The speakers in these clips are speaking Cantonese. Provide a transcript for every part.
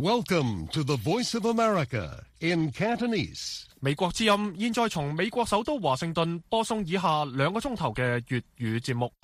Welcome to the Voice of America in Cantonese. 美國之音現在從美國首都華盛頓播送以下2個鐘頭嘅粵語節目。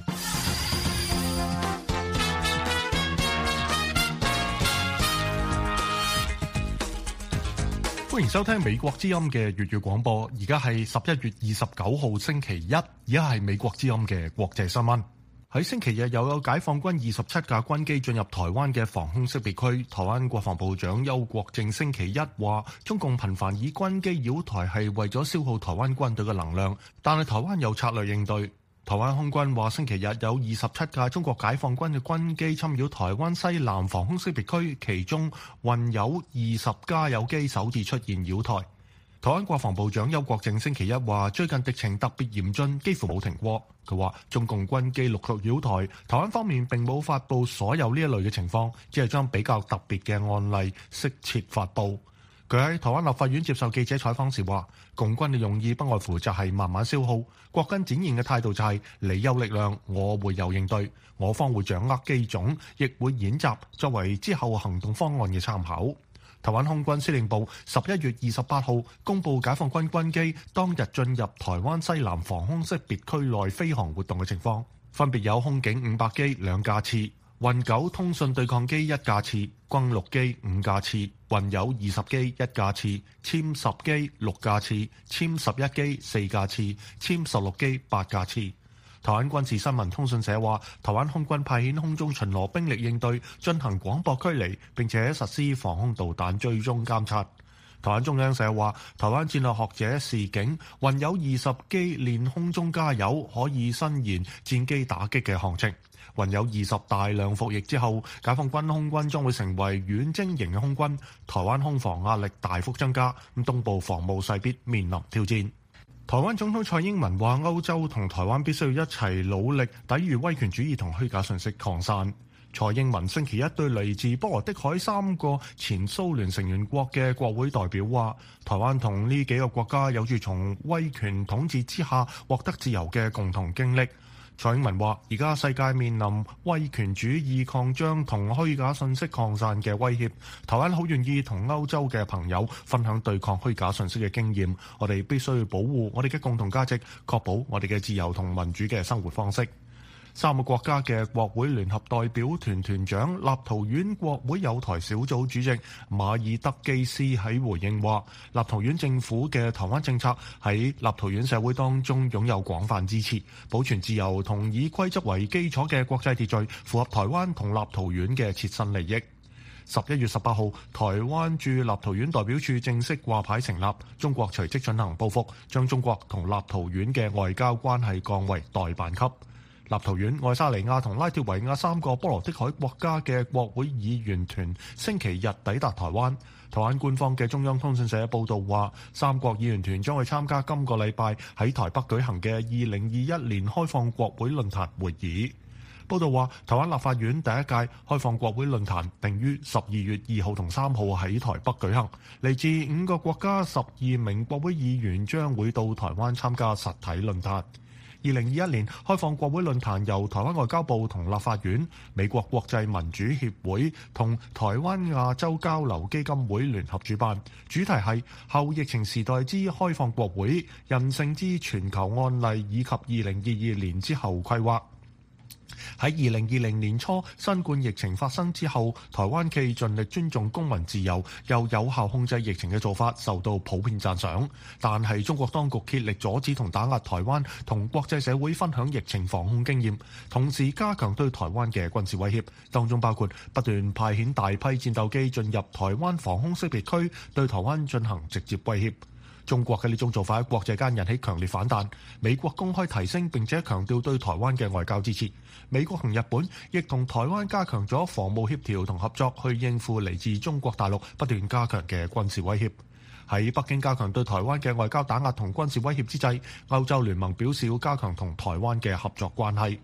歡迎收聽美國之音嘅粵語廣播。而家係11月29號星期一，而家係美國之音嘅國際新聞。喺星期日又有解放軍27架軍機進入台灣嘅防空識別區。台灣國防部長邱國正星期一話，中共頻繁以軍機擾台係為咗消耗台灣軍隊嘅能量，但係台灣有策略應對。台灣空軍話，星期日有27架中國解放軍嘅軍機侵擾台灣西南防空識別區，其中運有20架有機首次出現擾台。台灣國防部長邱國正星期一話，最近敵情特別嚴峻，幾乎冇停過。佢話中共軍機陸續擾台，台灣方面並冇發布所有呢一類嘅情況，只係將比較特別嘅案例適切發布。佢喺台灣立法院接受記者採訪時話，共軍嘅用意不外乎就係慢慢消耗，國軍展現嘅態度就係你有力量，我會有應對，我方會掌握機種，亦會演習，作為之後行動方案嘅參考。台灣空軍司令部11月28號公佈解放軍軍機當日進入台灣西南防空識別區內飛行活動嘅情況，分別有空警500機2架次、運9通訊對抗機1架次、轟6機5架次、運有20機1架次、殲10機6架次、殲11機4架次、殲16機8架次。台灣軍事新聞通訊社話，台灣空軍派遣空中巡邏兵力應對，進行廣播驅離，並且實施防空導彈追蹤監察。台灣中央社話，台灣戰略學者示警，運有20機練空中加油，可以伸延戰機打擊嘅航程。運有20大量服役之後，解放軍空軍將會成為遠征型嘅空軍，台灣空防壓力大幅增加，東部防務勢必面臨挑戰。台灣總統蔡英文話，歐洲同台灣必須要一齊努力抵禦威權主義同虛假信息擴散。蔡英文星期一對嚟自波羅的海3個前蘇聯成員國嘅國會代表話，台灣同呢幾個國家有住從威權統治之下獲得自由嘅共同經歷。蔡英文話，而家世界面臨威權主義擴張同虛假信息擴散嘅威脅，台灣好願意同歐洲嘅朋友分享對抗虛假信息嘅經驗。我哋必須要保護我哋嘅共同價值，確保我哋嘅自由同民主嘅生活方式。3個國家嘅國會聯合代表團團長立陶宛國會友台小組主席馬爾德基斯喺回應話，立陶宛政府嘅台灣政策喺立陶宛社會當中擁有廣泛支持，保存自由同以規則為基礎嘅國際秩序，符合台灣同立陶宛嘅切身利益。11月18號，台灣駐立陶宛代表處正式掛牌成立，中國隨即進行報復，將中國同立陶宛嘅外交關係降為代辦級。立陶宛、愛沙尼亞同拉脫維亞3個波羅的海國家嘅國會議員團星期日抵達台灣。台灣官方嘅中央通訊社報道話，3國議員團將會參加今個禮拜喺台北舉行嘅2021年開放國會論壇會議。報道話，台灣立法院第一屆開放國會論壇定於12月2號同3號喺台北舉行，嚟自5個國家12名國會議員將會到台灣參加實體論壇。2021年開放國會論壇由台灣外交部同立法院、美國國際民主協會同台灣亞洲交流基金會聯合主辦，主題係後疫情時代之開放國會、人性之全球案例以及2022年之後規劃。喺2020年初新冠疫情發生之後，台灣企盡力尊重公民自由又有效控制疫情嘅做法受到普遍讚賞，但係中國當局竭力阻止同打壓台灣同國際社會分享疫情防控經驗，同時加強對台灣嘅軍事威脅，當中包括不斷派遣大批戰鬥機進入台灣防空識別區，對台灣進行直接威脅。中國嘅呢種做法喺國際間引起強烈反彈，美國公開提升並且強調對台灣嘅外交支持。美國同日本亦同台灣加強咗防務協調同合作，去應付嚟自中國大陸不斷加強嘅軍事威脅。喺北京加強對台灣嘅外交打壓同軍事威脅之際，歐洲聯盟表示要加強同台灣嘅合作關係。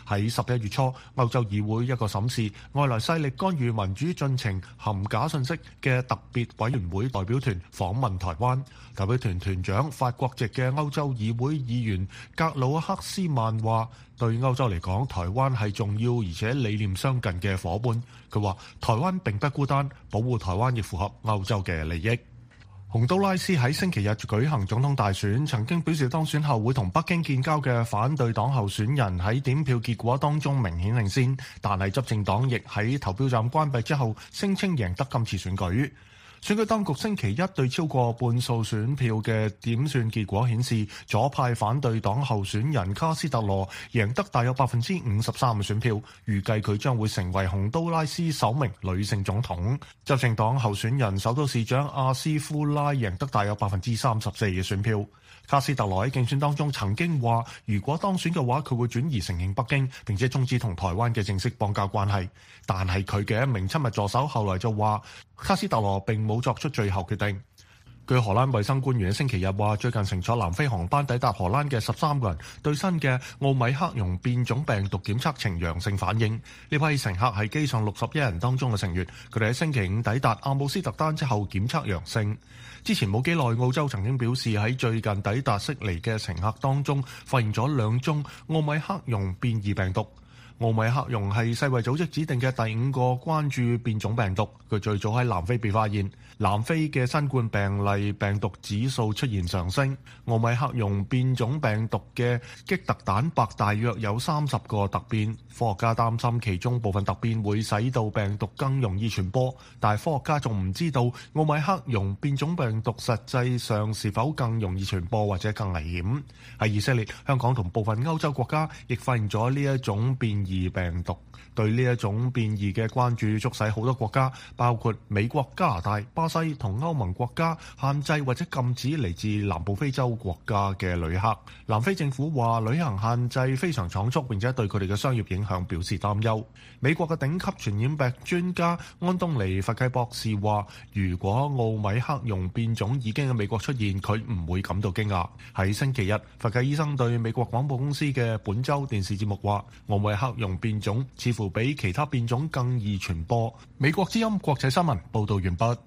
喺11月初，歐洲議會一個審視外來勢力干預民主進程含假信息嘅特別委員會代表團訪問台灣。代表團團長法國籍嘅歐洲議會議員格魯克斯曼話：對歐洲嚟講，台灣係重要而且理念相近嘅夥伴。佢話：台灣並不孤單，保護台灣亦符合歐洲嘅利益。洪都拉斯喺星期日舉行總統大選，曾經表示當選後會同北京建交嘅反對黨候選人喺點票結果當中明顯領先，但係執政黨亦喺投票站關閉之後聲稱贏得今次選舉。選舉當局星期一對超過半數選票嘅點算結果顯示，左派反對黨候選人卡斯特羅贏得大約53%嘅選票，預計佢將會成為洪都拉斯首名女性總統。執政黨候選人首都市長阿斯夫拉贏得大約34%嘅選票。卡斯特羅喺競選當中曾經話，如果當選嘅話，佢會轉移承認北京，並且終止同台灣嘅正式邦交關係。但係佢嘅一名親密助手後來就話，卡斯特羅並冇作出最後決定。據荷蘭衛生官員喺星期日話，最近乘坐南非航班抵達荷蘭嘅13個人對新嘅奧米克戎變種病毒檢測呈陽性反應。呢批乘客係機上61人當中嘅成員，佢哋喺星期五抵達阿姆斯特丹之後檢測陽性。之前冇幾耐，澳洲曾經表示喺最近抵達悉尼嘅乘客當中發現咗2宗奧米克戎變異病毒。奧米克戎係世衛組織指定嘅第5個關注變種病毒，佢最早喺南非被發現。南非嘅新冠病例病毒指數出現上升。奧米克戎變種病毒嘅棘突蛋白大約有30個突變，科學家擔心其中部分突變會使到病毒更容易傳播，但係科學家仲唔知道奧米克戎變種病毒實際上是否更容易傳播或者更危險。喺以色列、香港同部分歐洲國家亦發現咗呢一種變異病毒。對呢一種變異嘅關注促使好多國家，包括美國、加拿大、巴西同歐盟國家限制或者禁止嚟自南部非洲國家嘅旅客。南非政府話旅行限制非常倉促，並且對佢哋嘅商業影響表示擔憂。美國嘅頂級傳染病專家安東尼·佛基博士話，如果奧米克戎變種已經喺美國出現，佢唔會感到驚訝。喺星期日，佛基醫生對美國廣播公司嘅本週電視節目話，奧米克戎變種似乎比其他變種更易傳播。美國之音國際新聞報道完畢。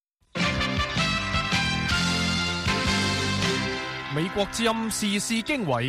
美國之音時事經緯，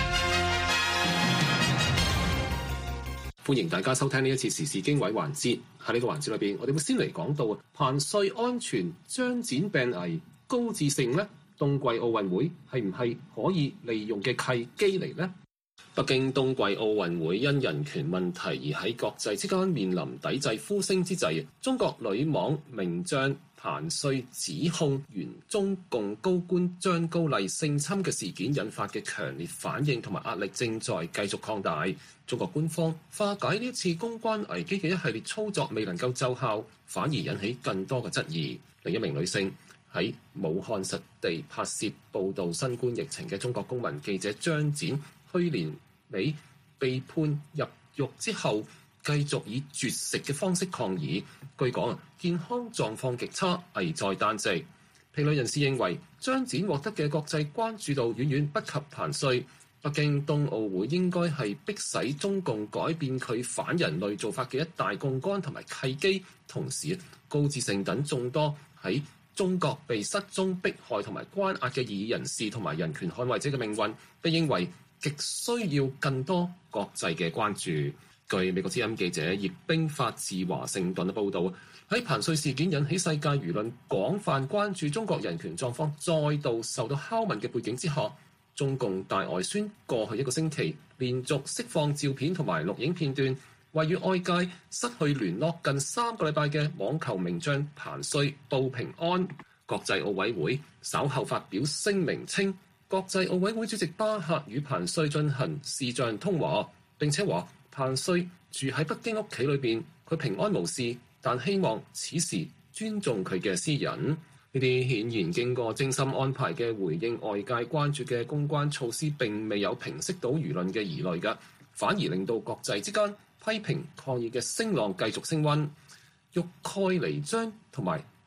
歡迎大家收聽呢一次時事經緯環節。喺呢個環節裏邊，我哋會先嚟講到彭帥安全張展病危高智勝呢，冬季奧運會係唔係可以利用嘅契機嚟呢？北京冬季奧運會因人權問題而喺國際之間面臨抵制呼聲之際，中國女網名將彭帥指控原中共高官張高麗性侵嘅事件引發嘅強烈反應同埋壓力正在繼續擴大。中國官方化解呢次公關危機嘅一系列操作未能夠奏效，反而引起更多嘅質疑。另一名女性喺武漢實地拍攝報導新冠疫情嘅中國公民記者張展，去年尾被判入獄之後，繼續以絕食嘅方式抗議。據講健康狀況極差，危在旦夕。評論人士認為，張展獲得嘅國際關注度遠遠不及彭帥。北京冬奧會應該係迫使中共改變佢反人類做法嘅一大槓桿同埋契機。同時，高智勝等眾多喺中國被失蹤、迫害同埋關押嘅異議人士同埋人權捍衛者嘅命運，被認為極需要更多國際嘅關注。據美國之音記者葉冰發自華盛頓嘅報導，喺彭帥事件引起世界輿論廣泛關注中國人權狀況再度受到拷問嘅背景之下，中共大外宣過去一個星期連續釋放照片同埋錄影片段，為與外界失去聯絡近3個禮拜嘅網球名將彭帥報平安。國際奧委會稍後發表聲明稱，國際奧委會主席巴赫與彭帥進行視像通話，並且話彭帥住喺北京屋企裏邊，佢平安無事，但希望此時尊重佢嘅私隱。呢啲顯然經過精心安排嘅回應外界關注嘅公關措施，並未有平息到輿論嘅疑慮嘅，反而令到國際之間批評抗議嘅聲浪繼續升溫。欲蓋彌彰同埋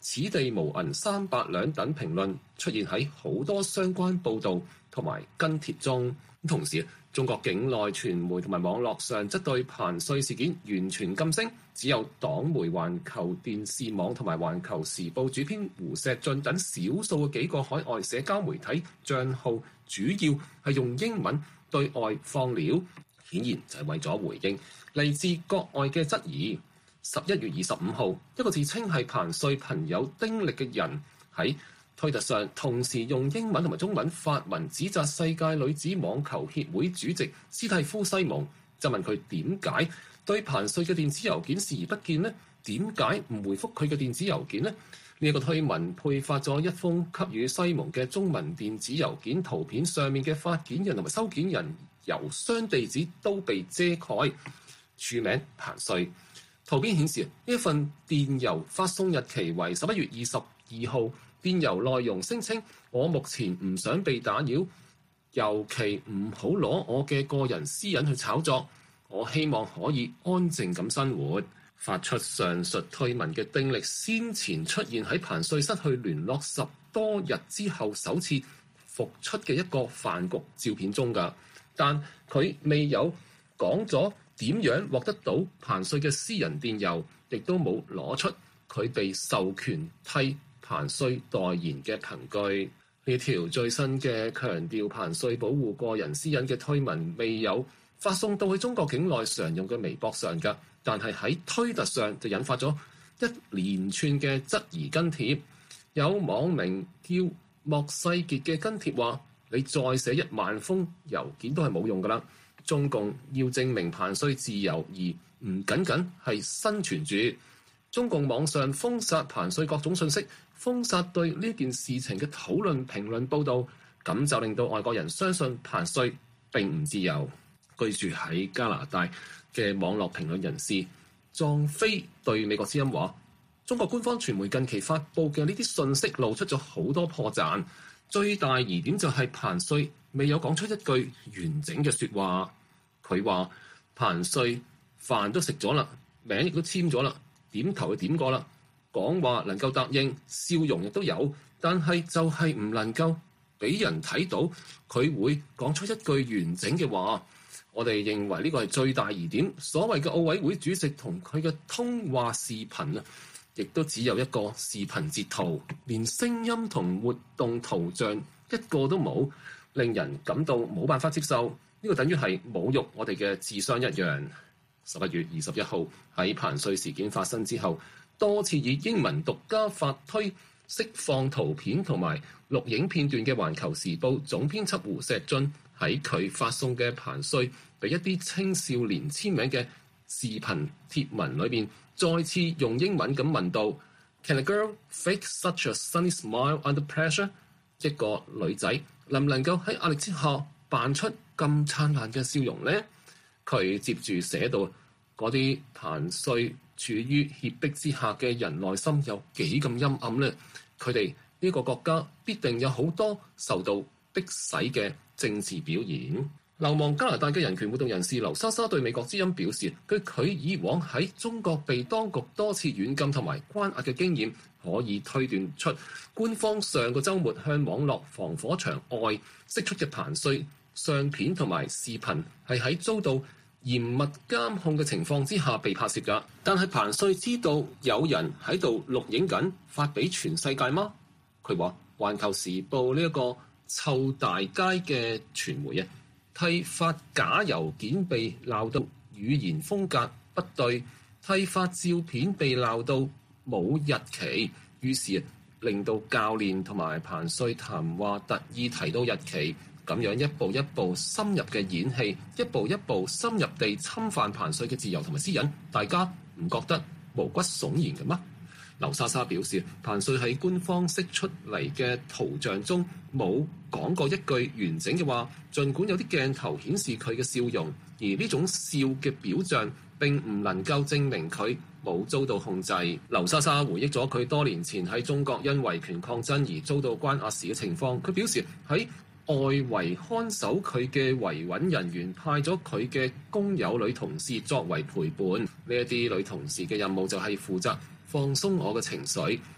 此地無銀300兩等評論出現喺好多相關報導同埋跟帖中。同時，中國境內傳媒同埋網絡上則對彭帥事件完全噤聲，只有黨媒環球電視網同埋環球時報主編胡錫進等少數嘅幾個海外社交媒體帳號，主要係用英文對外放料，顯然就係為咗回應嚟自國外嘅質疑。11月25號，一個自稱係彭帥朋友丁力嘅人喺推特上同時用英文同埋中文發文指責世界女子網球協會主席斯蒂夫西蒙，就問佢點解對彭帥嘅電子郵件視而不見呢？點解唔回覆佢嘅電子郵件呢？呢一個推文配發咗一封給予西蒙嘅中文電子郵件，圖片上面嘅發件人同埋收件人郵箱地址都被遮蓋，署名彭帥。圖片顯示呢一份電郵發送日期為11月22號。電郵內容聲稱：我目前唔想被打擾，尤其唔好攞我嘅個人私隱去炒作。我希望可以安靜咁生活。發出上述推文嘅丁力先前出現喺彭帥失去聯絡10多日之後首次復出嘅一個飯局照片中㗎，但佢未有講咗點樣獲得到彭帥嘅私人電郵，亦都冇攞出佢被授權替彭帥代言嘅憑據。呢條最新嘅強調彭帥保護個人私隱嘅推文未有發送到去中國境內常用嘅微博上㗎，但係喺推特上就引發咗一連串嘅質疑跟帖。有網名叫莫世傑嘅跟帖話：你再寫1萬封郵件都係冇用㗎啦，中共要證明彭帥自由而唔僅僅係生存住。中共網上封殺彭帥各種信息，封殺對呢件事情嘅討論、評論、報導，咁就令到外國人相信彭帥並唔自由。居住喺加拿大嘅網絡評論人士莊飛對美國之音話：中國官方傳媒近期發布嘅呢啲信息露出咗好多破綻，最大疑點就係彭帥未有講出一句完整嘅説話。佢話彭帥飯都食咗啦，名亦都簽咗啦，點頭就點過啦，講話能夠答應，笑容亦都有，但係就係唔能夠俾人睇到佢會講出一句完整嘅話。我哋認為呢個係最大疑點。所謂嘅奧委會主席同佢嘅通話視頻啊，亦都只有一個視頻截圖，連聲音同活動圖像一個都冇，令人感到冇辦法接受。呢個等於係侮辱我哋嘅智商一樣。11月21號喺彭帥事件發生之後，多次以英文獨家發推釋放圖片同埋錄影片段嘅《環球時報》總編輯胡錫進喺佢發送嘅彭帥俾一啲青少年簽名嘅視頻貼文裏邊，再次用英文咁問道 ：Can a girl fake such a sunny smile under pressure？ 一個女仔能唔能夠喺壓力之下扮出咁燦爛嘅笑容呢？佢接住寫到嗰啲彭帥處於脅迫之下嘅人內心有幾咁陰暗呢？佢哋呢個國家必定有好多受到迫使嘅政治表演。流亡加拿大嘅人權活動人士劉莎莎對美國之音表示，據佢以往喺中國被當局多次軟禁同埋關押嘅經驗，可以推斷出官方上個週末向網絡防火牆外釋出嘅彭帥相片同埋視頻係喺遭到嚴密監控嘅情況之下被拍攝㗎。但係彭帥知道有人喺度錄影緊，發俾全世界嗎？佢話《環球時報》呢一個臭大街嘅傳媒啊，替發假郵件被鬧到語言風格不對，替發照片被鬧到冇日期，於是令到教練同埋彭帥談話特意提到日期，咁樣一步一步深入嘅演戲，一步一步深入地侵犯彭帥嘅自由同埋私隱，大家唔覺得毛骨悚然嘅嗎？劉莎莎表示，彭帥喺官方釋出嚟嘅圖像中冇講過一句完整嘅話，儘管有啲鏡頭顯示佢嘅笑容，而呢種笑嘅表象並唔能夠證明佢冇遭到控制。劉莎莎回憶咗佢多年前喺中國因維權抗爭而遭到關押時嘅情況，佢表示喺外圍看守佢嘅維穩人員派咗佢嘅工友女同事作為陪伴，呢一啲女同事嘅任務就係負責放鬆我嘅情緒，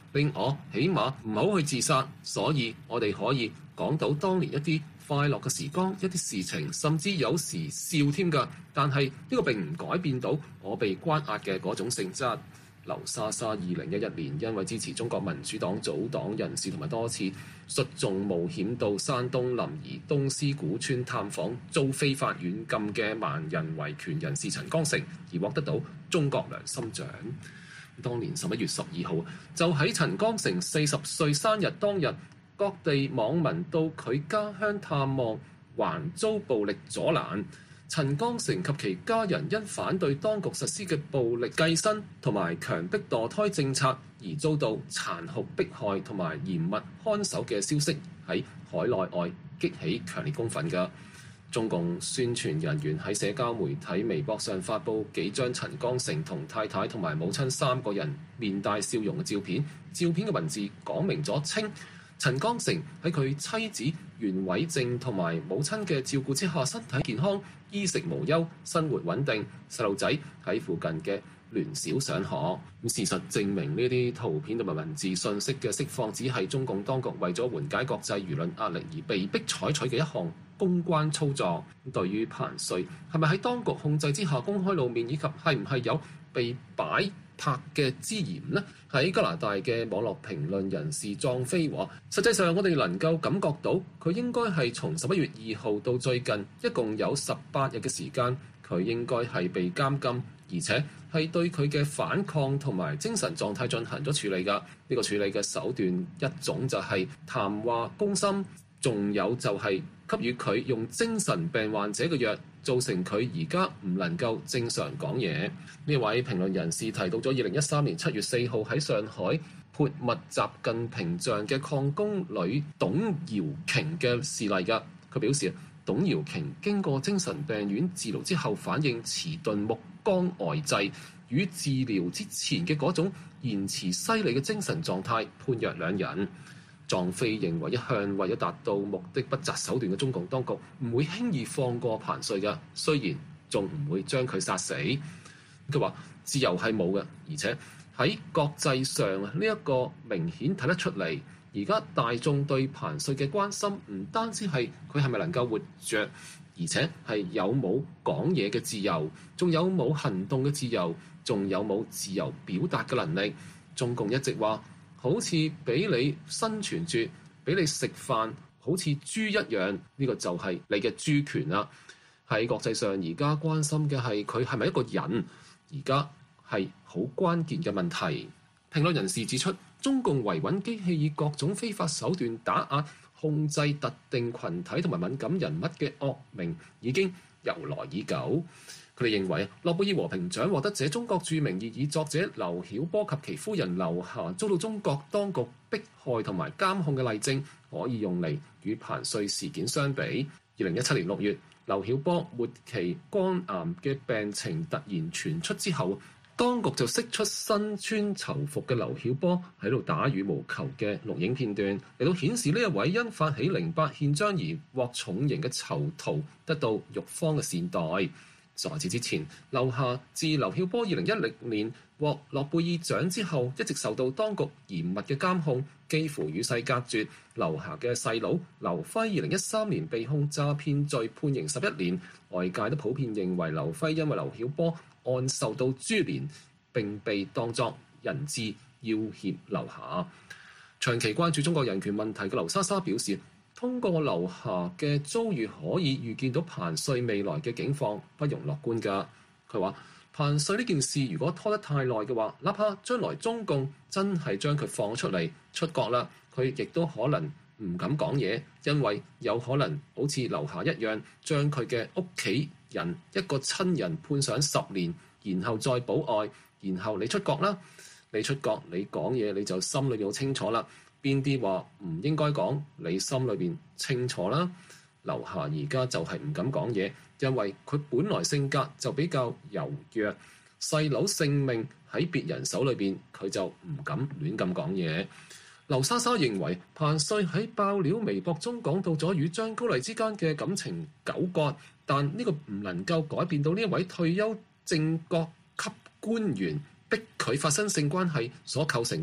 令我起碼唔好去自殺，所以我哋可以講到當年一啲快樂嘅時光，一啲事情，甚至有時笑添㗎。但係呢個並唔改變到我被關押嘅嗰種性質。劉莎莎2011年因為支持中國民主黨組黨人士同埋多次率眾冒險到山東臨沂東施古村探訪遭非法軟禁嘅盲人維權人士陳剛成而獲得到中國良心獎。當年11月12號就喺陳剛成40歲生日當日，各地網民到佢家鄉探望，還遭暴力阻攔。陳剛成及其家人因反對當局實施嘅暴力計生同埋強迫墮胎政策而遭到殘酷迫害同埋嚴密看守嘅消息喺海內外激起強烈公憤嘅。中共宣傳人員喺社交媒體微博上發布幾張陳剛成同太太同埋母親3個人面帶笑容嘅照片，照片嘅文字講明咗稱陳剛成喺佢妻子袁偉靜同埋母親嘅照顧之下，身體健康，衣食無憂，生活穩定，細路仔喺附近嘅聯小上學。咁事實證明呢啲圖片同埋文字信息嘅釋放，只係中共當局為咗緩解國際輿論壓力而被迫採取嘅一項公關操作。對於彭帥係咪喺當局控制之下公開露面，以及係唔係有被擺拍嘅之嫌呢？喺加拿大嘅網絡評論人士壯飛話，實際上我哋能夠感覺到佢應該係從11月2號到最近一共有18日嘅時間，佢應該係被監禁，而且係對佢嘅反抗同埋精神狀態進行咗處理㗎。呢個處理嘅手段一種就係談話攻心，仲有就係給予佢用精神病患者嘅藥，造成佢而家唔能夠正常講嘢。呢位評論人士提到咗2013年7月4號喺上海潑墨習近平像嘅礦工女董瑤瓊嘅事例㗎。佢表示，董瑤瓊經過精神病院治療之後，反應遲鈍、目光呆滯，與治療之前嘅嗰種言辭犀利嘅精神狀態判若兩人。壯飛認為，一向為咗達到目的不擇手段嘅中共當局唔會輕易放過彭帥嘅，雖然仲唔會將佢殺死。佢話自由係冇嘅，而且喺國際上呢一個明顯睇得出嚟。而家大眾對彭帥嘅關心唔單止係佢係咪能夠活着，而且係有冇講嘢嘅自由，仲有冇行動嘅自由，仲有冇自由表達嘅能力。中共一直話，好似俾你生存住，俾你食飯，好似豬一樣，呢個就係你嘅豬權啦。喺國際上，而家關心嘅係佢係咪一個人，而家係好關鍵嘅問題。評論人士指出，中共維穩機器以各種非法手段打壓、控制特定群體同埋敏感人物嘅惡名已經由來已久。佢哋認為，諾貝爾和平獎獲得者中國著名異議作者劉曉波及其夫人劉霞遭到中國當局迫害同埋監控嘅例證，可以用嚟與彭帥事件相比。2017年6月，劉曉波末期肝癌嘅病情突然傳出之後，當局就釋出身穿囚服嘅劉曉波喺度打羽毛球嘅錄影片段，嚟到顯示呢一位因發起08憲章而獲重刑嘅囚徒得到獄方嘅善待。在此之前，劉霞自劉曉波2010年獲諾貝爾獎之後，一直受到當局嚴密嘅監控，幾乎與世隔絕。劉霞嘅細佬劉輝2013年被控詐騙罪，判刑11年。外界都普遍認為劉輝因為劉曉波案受到株連，並被當作人質要挾劉霞。長期關注中國人權問題嘅劉莎莎表示，通過劉霞嘅遭遇可以預見到彭帥未來嘅境況不容樂觀㗎。佢話彭帥呢件事如果拖得太耐嘅話，哪怕將來中共真係將佢放出嚟出國啦，佢亦都可能唔敢講嘢，因為有可能好似劉霞一樣，將佢嘅屋企人一個親人判上10年，然後再保外，然後你出國啦，你出國你講嘢你就心裏面好清楚啦。邊啲話唔應該講，你心裏邊清楚啦。劉霞而家就係唔敢講嘢，因為佢本來性格就比較柔弱，細佬性命喺別人手裏邊，佢就唔敢亂咁講嘢。劉莎莎認為彭帥喺爆料微博中講到咗與張高麗之間嘅感情糾葛，但呢個唔能夠改變到呢一位退休正國級官員逼佢發生性關係所構成嘅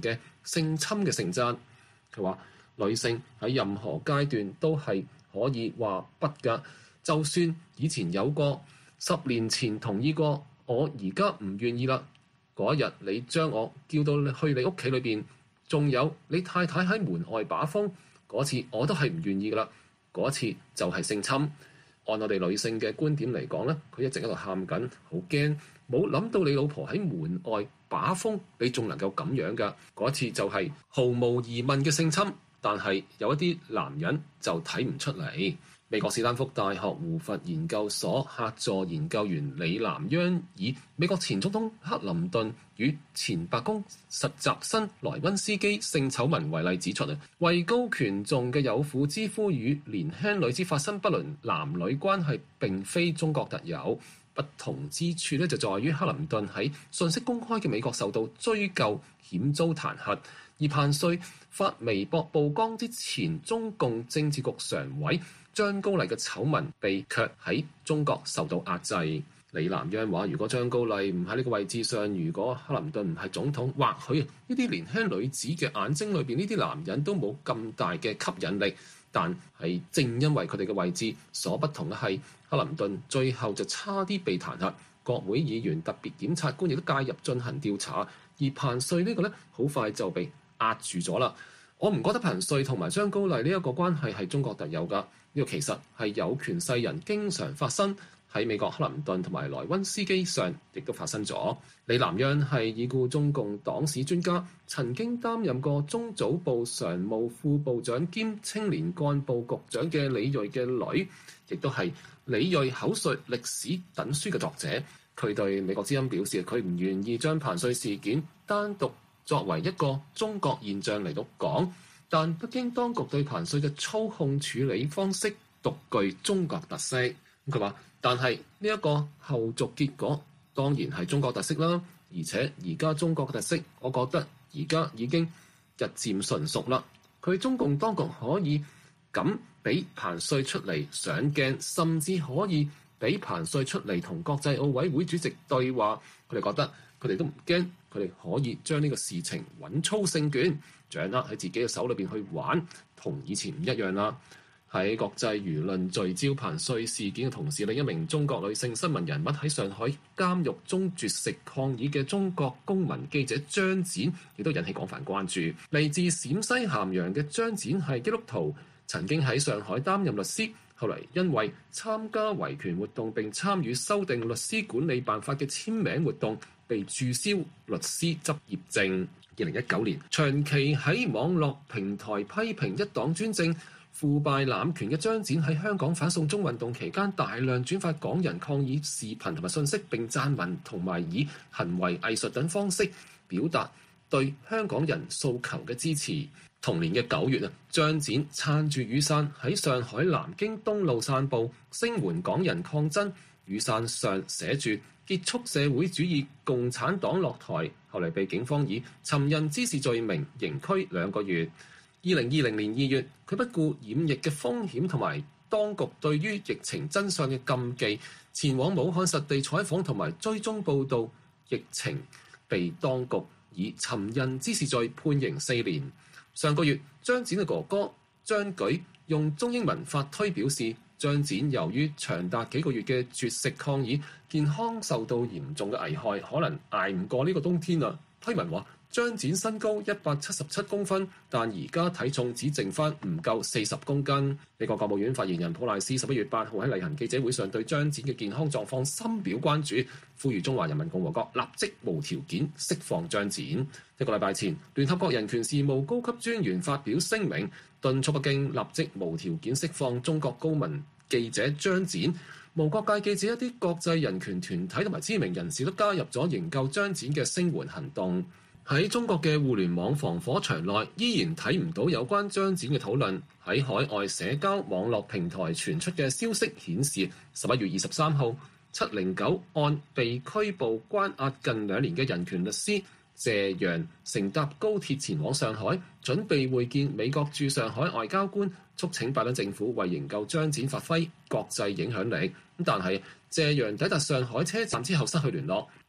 性侵嘅性質。佢話女性喺任何階段都係可以話不㗎，就算以前有過，10年前同意過，我而家唔願意啦。嗰一日你將我叫到去你屋企裏邊，仲有你太太喺門外把風，嗰次我都係唔願意㗎啦。嗰次就係性侵。按我哋女性嘅觀點嚟講咧，佢一直喺度喊緊，好驚，冇諗到你老婆喺門外把風，你仲能夠咁樣㗎。嗰次就係毫無疑問嘅性侵，但係有一啲男人就睇唔出嚟。美國史丹福大學胡佛研究所客座研究員李南央以美國前總統克林頓與前白宮實習生萊溫斯基性醜聞為例指出，位高權重嘅有婦之夫與年輕女子發生不倫男女關係並非中國特有，不同之處就在於克林頓喺信息公開嘅美國受到追究，險遭彈劾，而彭帥發微博曝光之前，中共政治局常委張高麗嘅醜聞被卻喺中國受到壓制。李南央話：如果張高麗唔喺呢個位置上，如果克林頓唔係總統，或許呢啲年輕女子嘅眼睛裏邊，呢啲男人都冇咁大嘅吸引力。但係正因為佢哋嘅位置所不同嘅係，克林頓最後就差啲被彈劾，國會議員特別檢察官亦都介入進行調查，而彭帥呢個呢，好快就被壓住咗啦。我唔覺得彭帥同埋張高麗呢一個關係係中國特有㗎，呢個其實係有權勢人經常發生，喺美國克林頓同埋萊溫斯基上亦都發生咗。李南央係已故中共黨史專家，曾經擔任過中組部常務副部長兼青年幹部局長嘅李銳嘅女，亦都係李銳口述歷史等書嘅作者。佢對美國之音表示，佢唔願意將彭帥事件單獨作為一個中國現象嚟到講，但北京當局對彭帥嘅操控處理方式獨具中國特色。佢話：但係呢一個後續結果當然係中國特色啦，而且而家中國嘅特色，我覺得而家已經日漸純熟啦。佢中共當局可以咁俾彭帥出嚟上鏡，甚至可以俾彭帥出嚟同國際奧委會主席對話，佢哋覺得佢哋都唔驚，佢哋可以將呢個事情穩操勝券，掌握喺自己嘅手裏邊去玩，同以前唔一樣啦。喺國際輿論聚焦彭帥事件嘅同時，另一名中國女性新聞人物喺上海監獄中絕食抗議嘅中國公民記者張展，亦都引起廣泛關注。嚟自陝西咸陽嘅張展係基督徒，曾經喺上海擔任律師，後嚟因為參加維權活動並參與修訂律師管理辦法嘅簽名活動，被註銷律師執業證。2019年，長期喺網絡平台批評一黨專政、腐敗濫權嘅張展喺香港反送中運動期間大量轉發港人抗議視頻同埋信息，並撰文同埋以行為藝術等方式表達對香港人訴求嘅支持。同年嘅9月，張展撐住雨傘喺上海南京東路散步，聲援港人抗爭。雨傘上寫住結束社會主義共產黨落台，後嚟被警方以尋釁滋事罪名刑拘2個月。2020年2月，佢不顧染疫嘅風險同埋當局對於疫情真相嘅禁忌，前往武漢實地採訪同埋追蹤報導疫情，被當局以尋釁滋事罪判刑4年。上個月，張展嘅哥哥張舉用中英文發推表示，張展由於長達幾個月嘅絕食抗議，健康受到嚴重嘅危害，可能捱唔過呢個冬天啦。推文話，張展身高177公分，但而家體重只剩翻唔夠40公斤。美國國務院發言人普賴斯11月8號喺例行記者會上對張展嘅健康狀況深表關注，呼籲中華人民共和國立即無條件釋放張展。一個禮拜前，聯合國人權事務高級專員發表聲明，敦促北京立即無條件釋放中國公民記者張展。無國界記者、一啲國際人權團體同埋知名人士都加入咗營救張展嘅聲援行動。喺中國嘅互聯網防火牆內，依然睇唔到有關張展嘅討論。喺海外社交網絡平台傳出嘅消息顯示，11月23號709案被拘捕關押近2年嘅人權律師謝陽乘搭高鐵前往上海，準備會見美國駐上海外交官，促請拜登政府為營救張展發揮國際影響力。但係謝陽抵達上海車站之後失去聯絡。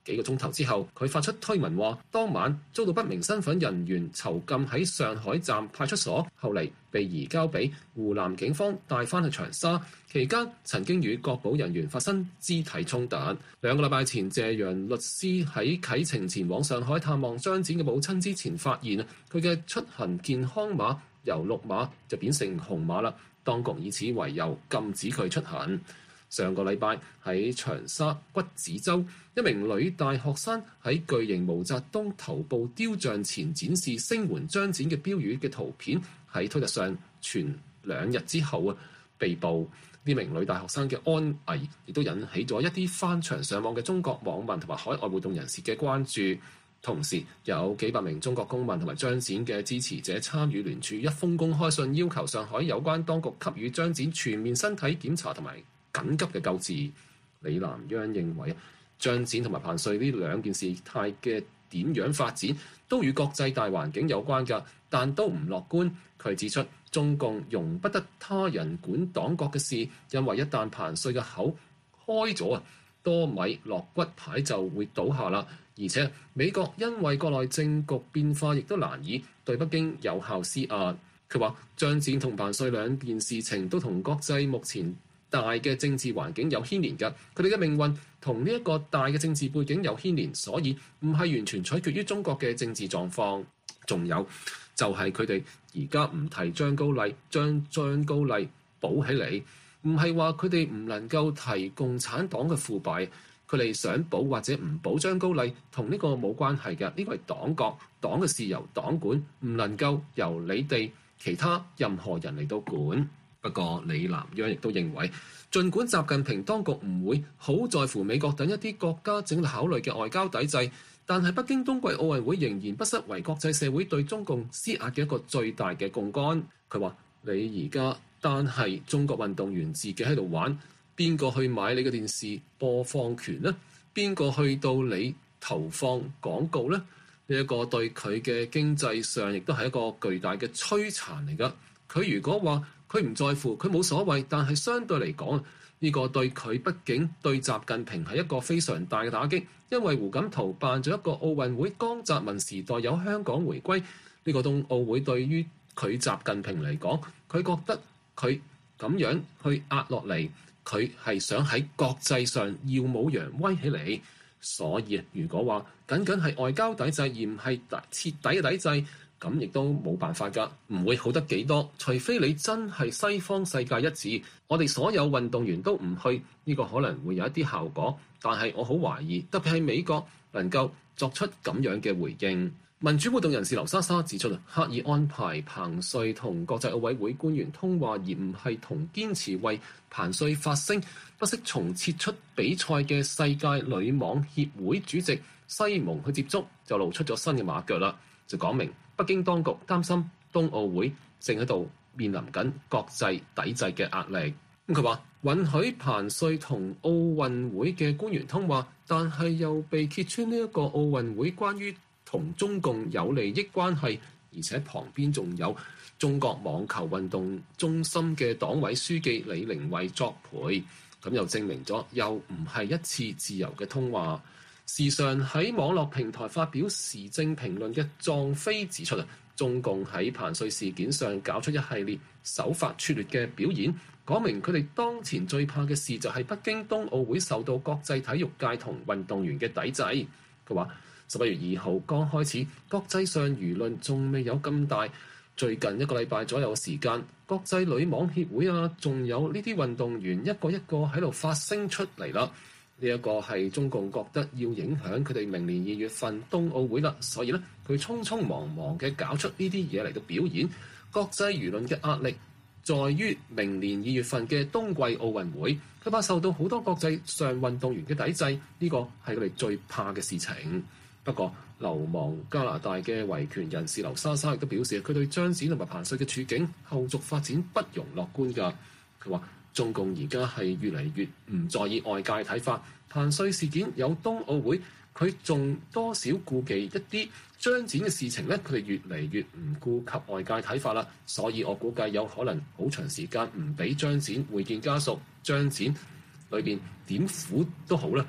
幾個鐘頭之後，佢發出推文話，當晚遭到不明身份人員囚禁喺上海站派出所，後嚟被移交俾湖南警方帶返去長沙。期間曾經與國保人員發生肢體衝突。2個禮拜前，謝陽律師喺啟程前往上海探望張展嘅母親之前，發現佢嘅出行健康碼由綠碼就變成紅碼啦。當局以此為由禁止佢出行。上個禮拜喺長沙骨子洲，一名女大學生喺巨型毛澤東頭部雕像前展示聲援張展嘅標語嘅圖片，喺推特上傳2日之後被捕。呢名女大學生嘅安危亦都引起咗一啲翻牆上網嘅中國網民同埋海外活動人士嘅關注。同時有幾百名中國公民同埋張展嘅支持者參與聯署一封公開信，要求上海有關當局給予張展全面身體檢查同埋緊急嘅救治。李南央認為，張展同埋彭帥呢兩件事態嘅點樣發展都與國際大環境有關㗎，但都唔樂觀。佢指出，中共容不得他人管黨國嘅事，因為一旦彭帥嘅口開咗多米落骨牌就會倒下啦。而且美國因為國內政局變化，亦都難以對北京有效施壓。佢話，張展同彭帥兩件事情都同國際目前大嘅政治環境有牽連㗎，佢哋嘅命運同呢一個大嘅政治背景有牽連，所以唔係完全取決於中國嘅政治狀況。仲有就係佢哋而家唔提張高麗，將張高麗保起嚟，唔係話佢哋唔能夠提共產黨嘅腐敗，佢哋想保或者唔保張高麗同呢個冇關係嘅，呢個係黨國，黨嘅事由黨管，唔能夠由你哋其他任何人嚟到管。不過李南央亦都認為，儘管習近平當局唔會好在乎美國等一啲國家整體考慮嘅外交抵制，但係北京冬季奧運會仍然不失為國際社會對中共施壓嘅一個最大嘅槓桿。佢話：你而家單係中國運動員自己喺度玩，邊個去買你嘅電視播放權呢？邊個去到你投放廣告呢？呢一個對佢嘅經濟上亦都係一個巨大嘅摧殘嚟㗎。佢如果話佢唔在乎，佢冇所謂，但係相對嚟講，呢個對佢畢竟對習近平係一個非常大嘅打擊，因為胡錦濤辦咗一個奧運會，江澤民時代有香港回歸，呢個冬奧會對於佢習近平嚟講，佢覺得佢咁樣去壓落嚟，佢係想喺國際上耀武揚威起嚟。所以如果話僅僅係外交抵制而唔係徹底嘅抵制，咁亦都冇辦法㗎，唔會好得幾多。除非你真係西方世界一致，我哋所有運動員都唔去，呢個可能會有一啲效果。但係我好懷疑，特別係美國能夠作出咁樣嘅回應。民主活動人士劉莎莎指出，刻意安排彭帥同國際奧委會官員通話，而唔係同堅持為彭帥發聲，不惜從撤出比賽嘅世界女網協會主席西蒙去接觸，就露出咗新嘅馬腳啦。就講明北京當局擔心冬奧會正喺度面臨緊國際抵制嘅壓力。佢話允許彭帥同奧運會嘅官員通話，但係又被揭穿呢一個奧運會關於同中共有利益關係，而且旁邊仲有中國網球運動中心嘅黨委書記李玲蔚作陪，咁又證明咗又唔係一次自由嘅通話。時常喺網絡平台發表時政評論嘅壯飛指出，中共喺彭帥事件上搞出一系列手法拙劣嘅表演，講明佢哋當前最怕嘅事就係北京冬奧會受到國際體育界同運動員嘅抵制。佢話11月2號剛開始，國際上輿論仲未有咁大，最近一個禮拜左右嘅時間，國際女網協會仲有呢啲運動員一個一個喺度發聲出嚟啦。呢一個係中共覺得要影響佢哋明年2月份冬奧會啦，所以咧佢匆匆忙忙嘅搞出呢啲嘢嚟到表演。國際輿論嘅壓力在於明年2月份嘅冬季奧運會，佢怕受到好多國際上運動員嘅抵制，呢個係佢哋最怕嘅事情。不過流亡加拿大嘅維權人士劉莎莎亦都表示，佢對張展同埋彭帥嘅處境後續發展不容樂觀㗎。佢話中共而家係越嚟越唔在意外界睇法，彭帥事件有冬奧會，佢仲多少顧忌一啲張展嘅事情咧，佢哋越嚟越唔顧及外界睇法啦。所以我估計有可能好長時間唔俾張展會見家屬，張展裏邊點苦都好啦，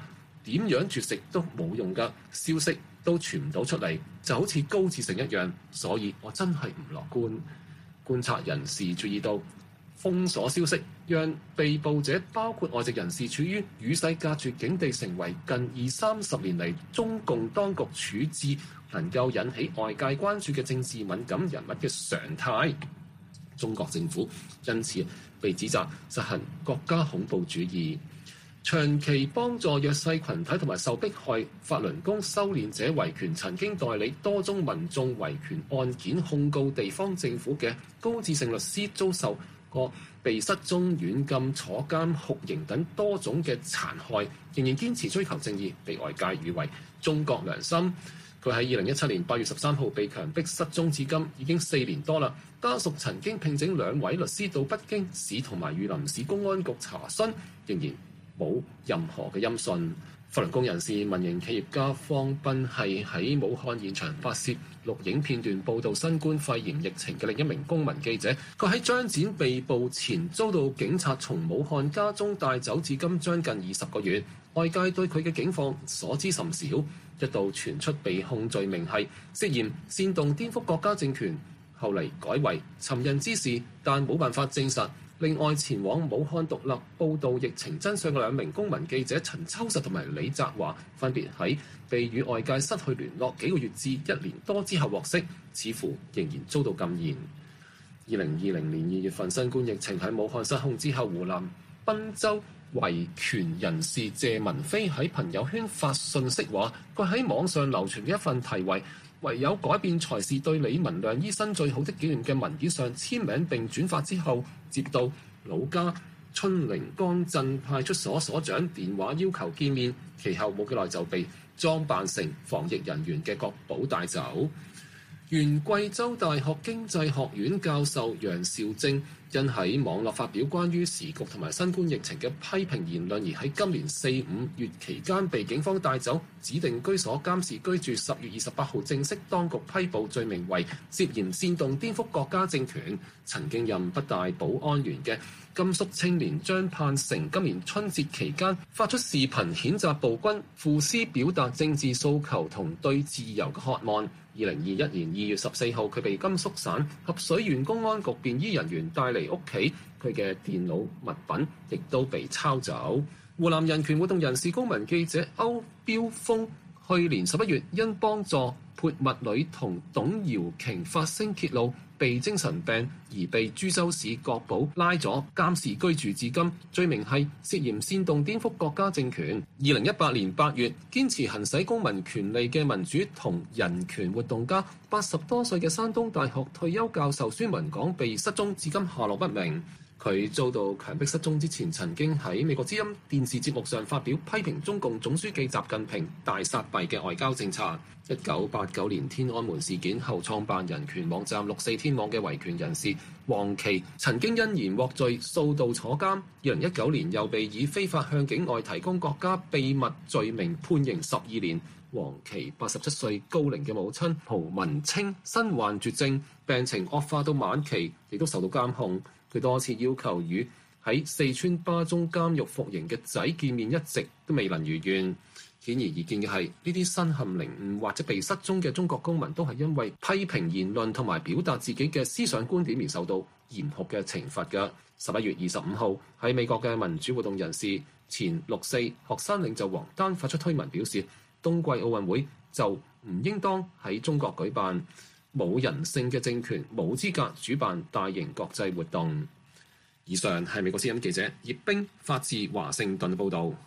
點樣絕食都冇用㗎，消息都傳唔到出嚟，就好似高志盛一樣，所以我真係唔樂觀。觀察人士注意到，封鎖消息讓被捕者包括外籍人士處於與世隔絕境地，成為近20-30年嚟中共當局處置能夠引起外界關注嘅政治敏感人物嘅常態。中國政府因此被指責實行國家恐怖主義，長期幫助弱勢群體同埋受迫害法輪功修煉者維權，曾經代理多宗民眾維權案件控告地方政府嘅高志盛律師，遭受過被失蹤、軟禁、坐監、酷刑等多種嘅殘害，仍然堅持追求正義，被外界譽為中國良心。佢喺2017年8月13號被強迫失蹤至今已經4年多啦。家屬曾經聘請2位律師到北京市同埋榆林市公安局查詢，仍然冇任何嘅音訊。法輪功人士、民營企業家方斌係喺武漢現場發攝錄影片段報導新冠肺炎疫情嘅另一名公民記者。佢喺張展被捕前遭到警察從武漢家中帶走，至今將近20個月。外界對佢嘅境況所知甚少，一度傳出被控罪名係涉嫌煽動顛覆國家政權，後嚟改為尋釁滋事，但冇辦法證實。另外，前往武漢獨立報導疫情真相嘅2名公民記者陳秋實同埋李澤華，分別喺被與外界失去聯絡幾個月至1年多之後獲釋，似乎仍然遭到禁言。2020年2月份，新冠疫情喺武漢失控之後，湖南郴州維權人士謝文飛喺朋友圈發信息話，佢喺網上流傳嘅一份題為唯有改變才是對李文亮醫生最好的紀念嘅文件上簽名並轉發之後，接到老家春寧江鎮派出所所長電話要求見面，其後冇幾耐就被裝扮成防疫人員嘅國保帶走。原貴州大學經濟學院教授楊兆正因喺網絡發表關於時局同埋新冠疫情嘅批評言論，而喺今年4-5月期間被警方帶走，指定居所監視居住。10月28號正式當局批捕，罪名為涉嫌煽動顛覆國家政權。曾經任北大保安員嘅甘肅青年張盼成今年春節期間發出視頻譴責暴君，賦詩表達政治訴求同對自由嘅渴望。2021年2月14號，佢被甘肅省合水縣公安局便衣人員帶離屋企，佢嘅電腦物品亦都被抄走。湖南人權活動人士、公民記者歐標峰去年11月因幫助潑墨女童董瑤瓊發聲揭露被精神病而被株洲市國保拉咗監視居住至今，罪名係涉嫌煽動顛覆國家政權。2018年8月，堅持行使公民權利嘅民主同人權活動家80多歲嘅山東大學退休教授孫文港被失蹤至今，下落不明。佢遭到強迫失蹤之前，曾經喺美國之音電視節目上發表批評中共總書記習近平大撒幣嘅外交政策。1989年天安門事件後創辦人權網站64天網嘅維權人士黃琦曾經因言獲罪數度坐監，2019年又被以非法向境外提供國家秘密罪名判刑12年。黃琦87歲高齡嘅母親蒲文清身患絕症，病情惡化到晚期，亦都受到監控。佢多次要求與喺四川巴中監獄服刑嘅仔見面，一直都未能如願。顯而易見嘅係，呢啲身陷囹圄或者被失蹤嘅中國公民，都係因為批評言論同埋表達自己嘅思想觀點而受到嚴酷嘅懲罰嘅。11月25號，喺美國嘅民主活動人士、前6·4學生領袖王丹發出推文表示，冬季奧運會就唔應當喺中國舉辦。冇人性嘅政權冇資格主辦大型國際活動。以上係美國之音記者葉冰發自華盛頓報導。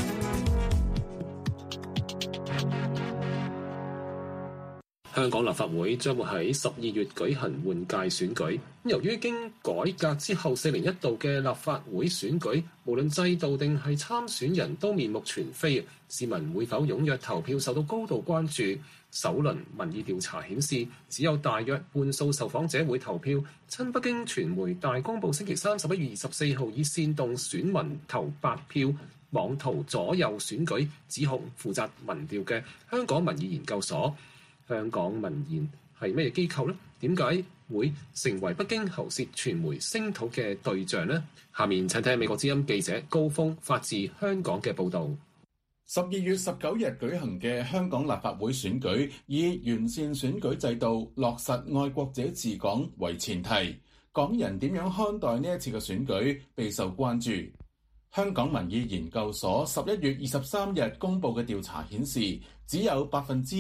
香港立法會將會喺12月舉行換屆選舉。由於經改革之後4年一度嘅立法會選舉，無論制度定係參選人都面目全非，市民會否踴躍投票受到高度關注。首輪民意調查顯示，只有大約半數受訪者會投票。親北京傳媒大公報星期3 11月24號以煽動選民投白票、妄圖左右選舉指控負責民調嘅香港民意研究所。香港民研係咩機構呢？點解會成為北京喉舌傳媒聲討嘅對象呢？下面請聽美國之音記者高峰發自香港嘅報導。 12月19日舉行嘅香港立法會選舉，以完善選舉制度、落實愛國者治港為前提。港人點樣看待呢一次嘅選舉，備受關注。香港民意研究所11月23日公佈嘅調查顯示，只有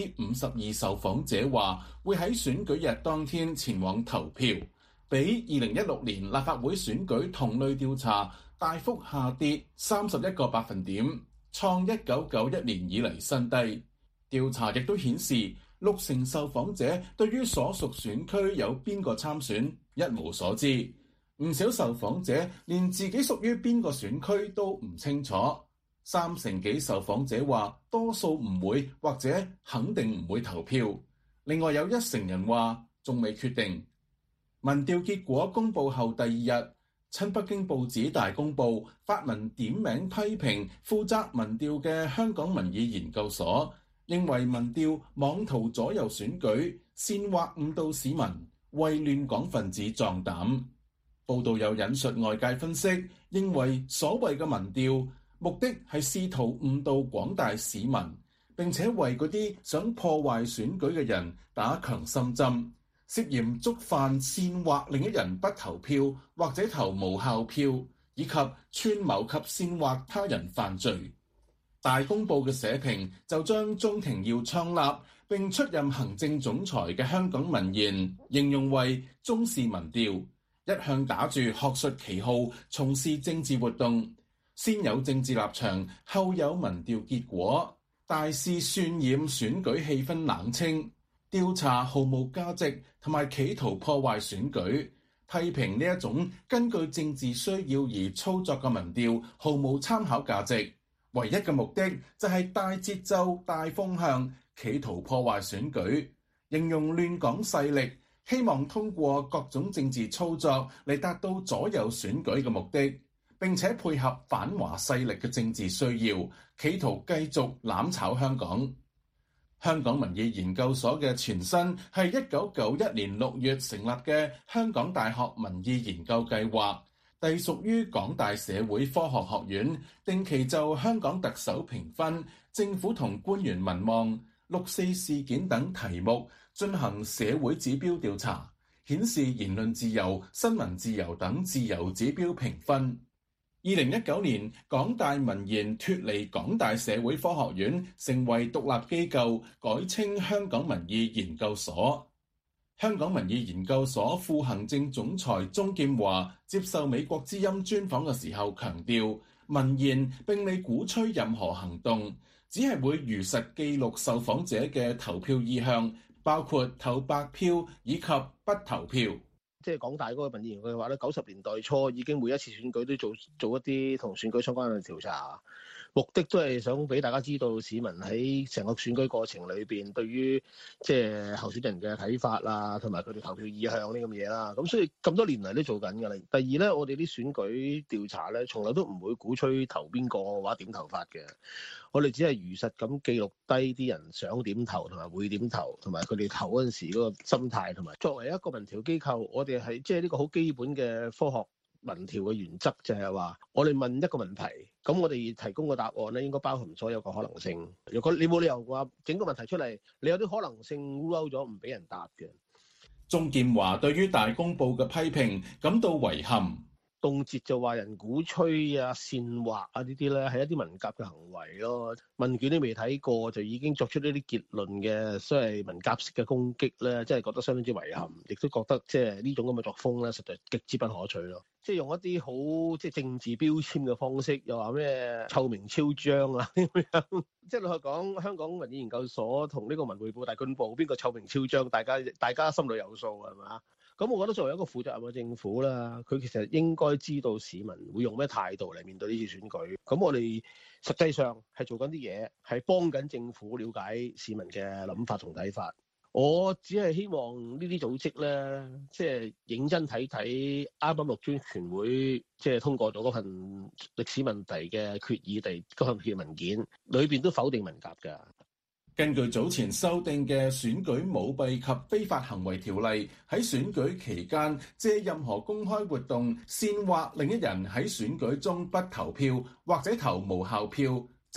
52%受訪者話會喺選舉日當天前往投票，比2016年立法會選舉同類調查大幅下跌31個百分點，創1991年以嚟新低。調查亦都顯示，60%受訪者對於所屬選區有邊個參選一無所知，唔少受訪者連自己屬於邊個選區都唔清楚。30%幾受訪者話多數唔會或者肯定唔會投票，另外有1%人話仲未決定。民調結果公佈後第二日，親北京報紙大公報發文點名批評負責民調嘅香港民意研究所，認為民調妄圖左右選舉，煽惑誤導市民，為亂港分子壯膽。報道有引述外界分析，認為所謂嘅民調目的係試圖誤導廣大市民，並且為嗰啲想破壞選舉嘅人打強心針，涉嫌觸犯煽惑另一人不投票或者投無效票，以及串謀及煽惑他人犯罪。大公報嘅社評就將鍾庭耀創立並出任行政總裁嘅香港民研形容為中視民調，一向打住學術旗號從事政治活動，先有政治立場，後有民調結果，大肆渲染選舉氣氛冷清，調查毫無價值，同埋企圖破壞選舉，批評呢一種根據政治需要而操作嘅民調毫無參考價值，唯一嘅目的就係大節奏、大風向，企圖破壞選舉，形容亂港勢力希望通過各種政治操作嚟達到左右選舉嘅目的，並且配合反華勢力嘅政治需要，企圖繼續攬炒香港。香港民意研究所嘅前身係1991年6月成立嘅香港大學民意研究計劃，隸屬於港大社會科學學院，定期就香港特首評分、政府同官員民望、6·4事件等題目進行社會指標調查，顯示言論自由、新聞自由等自由指標評分。2019年，港大民研脫離港大社會科學院，成為獨立機構，改稱香港民意研究所。香港民意研究所副行政總裁鍾劍華接受美國之音專訪嘅時候強調，民研並未鼓吹任何行動，只係會如實記錄受訪者嘅投票意向，包括投白票以及不投票。 即係港大嗰個民意研究嘅話咧，90年代初已經每一次選舉都做一啲同選舉相關嘅調查，目的都係想俾大家知道市民喺成個選舉過程裏邊對於即係候選人嘅睇法啦，同埋佢哋投票意向呢咁嘢啦。咁所以咁多年嚟都做緊㗎啦。第二咧，我哋啲選舉調查咧，從來都唔會鼓吹投邊個或者點投法嘅。我哋只係如實咁記錄低啲人想點投同埋會點投，同埋佢哋投嗰陣時嗰個心態，同埋作為一個民調機構，我哋係即係呢個好基本嘅科學民調嘅原則，就係話我哋問一個問題，咁我哋提供個答案咧，應該包含所有個可能性。如果你冇理由話整個問題出嚟，你有啲可能性烏勾咗唔俾人答嘅。 鍾劍華對於大公報嘅批評感到遺憾。 動輒就話人鼓吹啊、煽惑啊呢啲咧，係一啲文革嘅行為咯。問卷都未睇過就已經作出呢啲結論嘅，所謂文革式嘅攻擊咧，真係覺得相當之遺憾，亦都覺得即係呢種咁嘅作風咧，實在極之不可取咯。即係用一啲好即係政治標籤嘅方式，又話咩臭名昭彰啊咁樣。即係老實講，香港民意研究所同呢個文匯報、大公報邊個臭名昭彰，大家心裏有數係嘛？咁我覺得作為一個負責任嘅政府啦，佢其實應該知道市民會用咩態度嚟面對呢次選舉。咁我哋實際上係做緊啲嘢，係幫緊政府了解市民嘅諗法同睇法。我只係希望呢啲組織咧，即係認真睇睇啱啱六中全會即係通過咗嗰份歷史問題嘅決議嗰份決議文件，裏邊都否定文革㗎。 根據早前修訂嘅選舉舞弊及非法行為條例，喺選舉期間借任何公開活動煽惑另一人喺選舉中不投票或者投無效票，直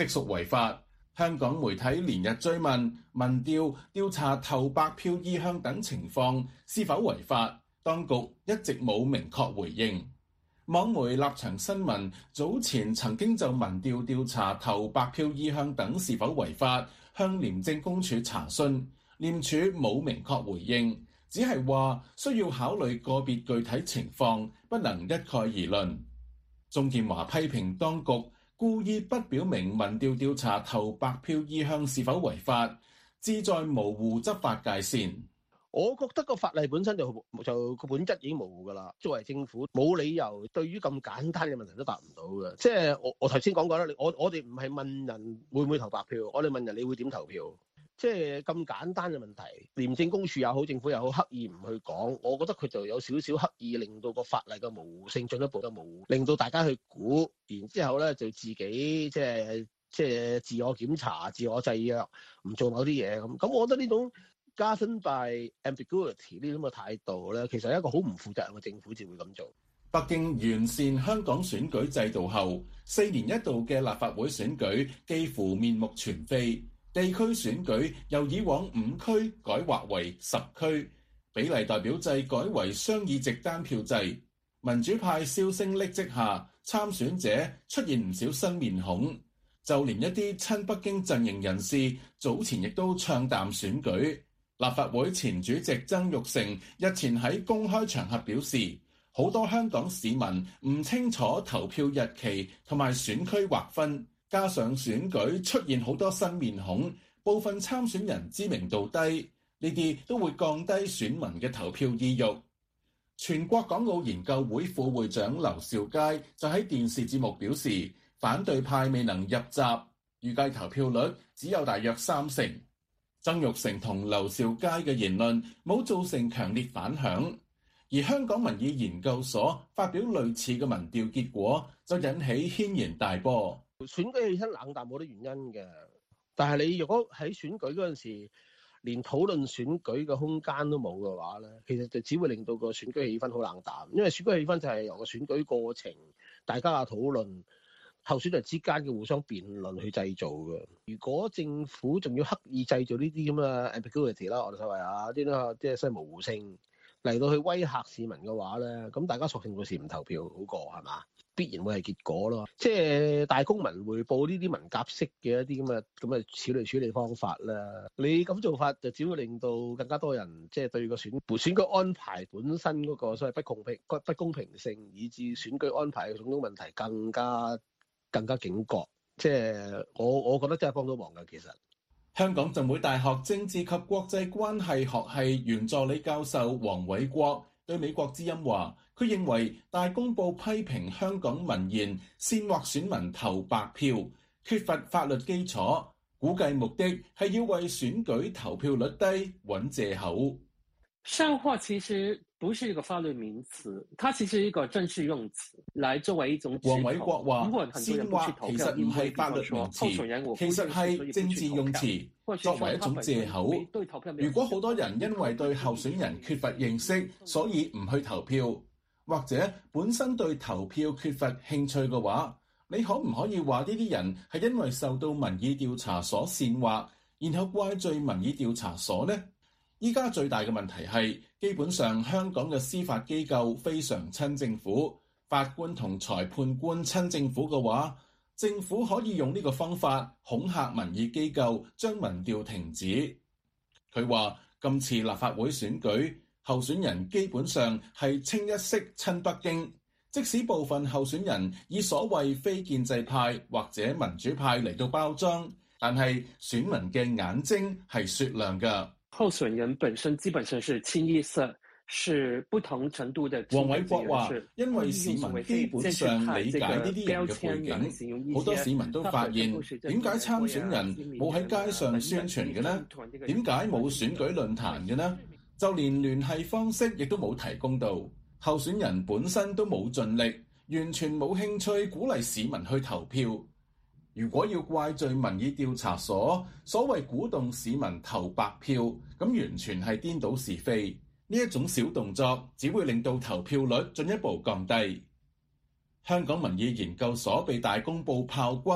即屬違法。香港媒體連日追問民調查投白票意向等情況是否違法，當局一直冇明確回應。網媒立場新聞早前曾經就民調查投白票意向等是否違法向廉政公署查詢，廉署冇明確回應，只係話需要考慮個別具體情況，不能一概而論。鍾建華批評當局故意不表明民調查投白票意向是否違法，旨在模糊執法界線。 我覺得個法例本身就個本質已經模糊㗎啦。作為政府，冇理由對於咁簡單嘅問題都答唔到嘅。即係我頭先講過啦，我哋唔係問人會唔會投白票，我哋問人你會點投票。即係咁簡單嘅問題，廉政公署也好，政府也好，刻意唔去講，我覺得佢就有少少刻意令到個法例嘅模糊性進一步嘅模糊，令到大家去估，然之後咧就自己即係自我檢查、自我制約，唔做某啲嘢咁。咁我覺得呢種govern by ambiguity 呢種嘅態度咧，其實係一個好唔負責任嘅政府至會咁做。 北京完善香港選舉制度後，4年一度嘅立法會選舉幾乎面目全非。地區選舉由以往5區改劃為10區，比例代表制改為雙議席單票制。民主派銷聲匿跡下，參選者出現唔少新面孔，就連一啲親北京陣營人士早前亦都唱淡選舉。立法會前主席曾鈺成日前喺公開場合表示，好多香港市民唔清楚投票日期同埋選區劃分。加上選舉出現好多新面孔，部分參選人知名度低，呢啲都會降低選民嘅投票意欲。全國港澳研究會副會長劉兆佳就喺電視節目表示，反對派未能入閘，預計投票率只有大約30%。曾鈺成同劉兆佳嘅言論冇造成強烈反響，而香港民意研究所發表類似嘅民調結果，就引起軒然大波。 選舉氣氛冷淡冇得原因嘅，但係你如果喺選舉嗰陣時連討論選舉嘅空間都冇嘅話咧，其實就只會令到個選舉氣氛好冷淡。因為選舉氣氛就係由個選舉過程、大家嘅討論、候選人之間嘅互相辯論去製造嘅。如果政府仲要刻意製造呢啲咁嘅 ambiguity 啦，我哋所謂啊啲咧即係所謂模糊性嚟到去威嚇市民嘅話咧，咁大家索性到時唔投票好過係嘛？必然會係結果咯，即係大公民匯報呢啲文革式嘅一啲咁嘅處理方法啦。你咁做法就只會令到更加多人即係對個選舉安排本身嗰個所謂不公平性，以至選舉安排嘅種種問題更加警覺。即係我覺得真係幫到忙㗎。其實香港浸會大學政治及國際關係學系原助理教授黃偉國對美國之音話，佢認為大公報批評香港民研煽惑選民投白票，缺乏法律基礎，估計目的係要為選舉投票率低揾藉口。 煽惑其實不是一個法律名詞，它其實是一個正式用詞，來作為一種指控。 黃偉國話，煽惑其實唔係法律名詞，其實係政治用詞，作為一種藉口。如果好多人因為對候選人缺乏認識，所以唔去投票，或者本身對投票缺乏興趣嘅話，你可唔可以話呢啲人係因為受到民意調查所煽惑，然後怪罪民意調查所呢？依家最大嘅問題係，基本上香港嘅司法機構非常親政府，法官同裁判官親政府嘅話，政府可以用呢個方法恐嚇民意機構，將民調停止。佢話今次立法會選舉，候選人基本上係清一色親北京，即使部分候選人以所謂非建制派或者民主派嚟到包裝，但係選民嘅眼睛係雪亮㗎。 候選人本身基本上是清一色，是不同程度的。 黃偉國話，因為市民基本上理解呢啲人嘅背景，好多市民都發現點解參選人冇喺街上宣傳嘅呢？點解冇選舉論壇嘅呢？就連聯繫方式亦都冇提供到，候選人本身都冇盡力，完全冇興趣鼓勵市民去投票。如果要怪罪民意調查所，所謂鼓動市民投白票，咁完全係顛倒是非。呢一種小動作只會令到投票率進一步降低。香港民意研究所被大公報炮轟，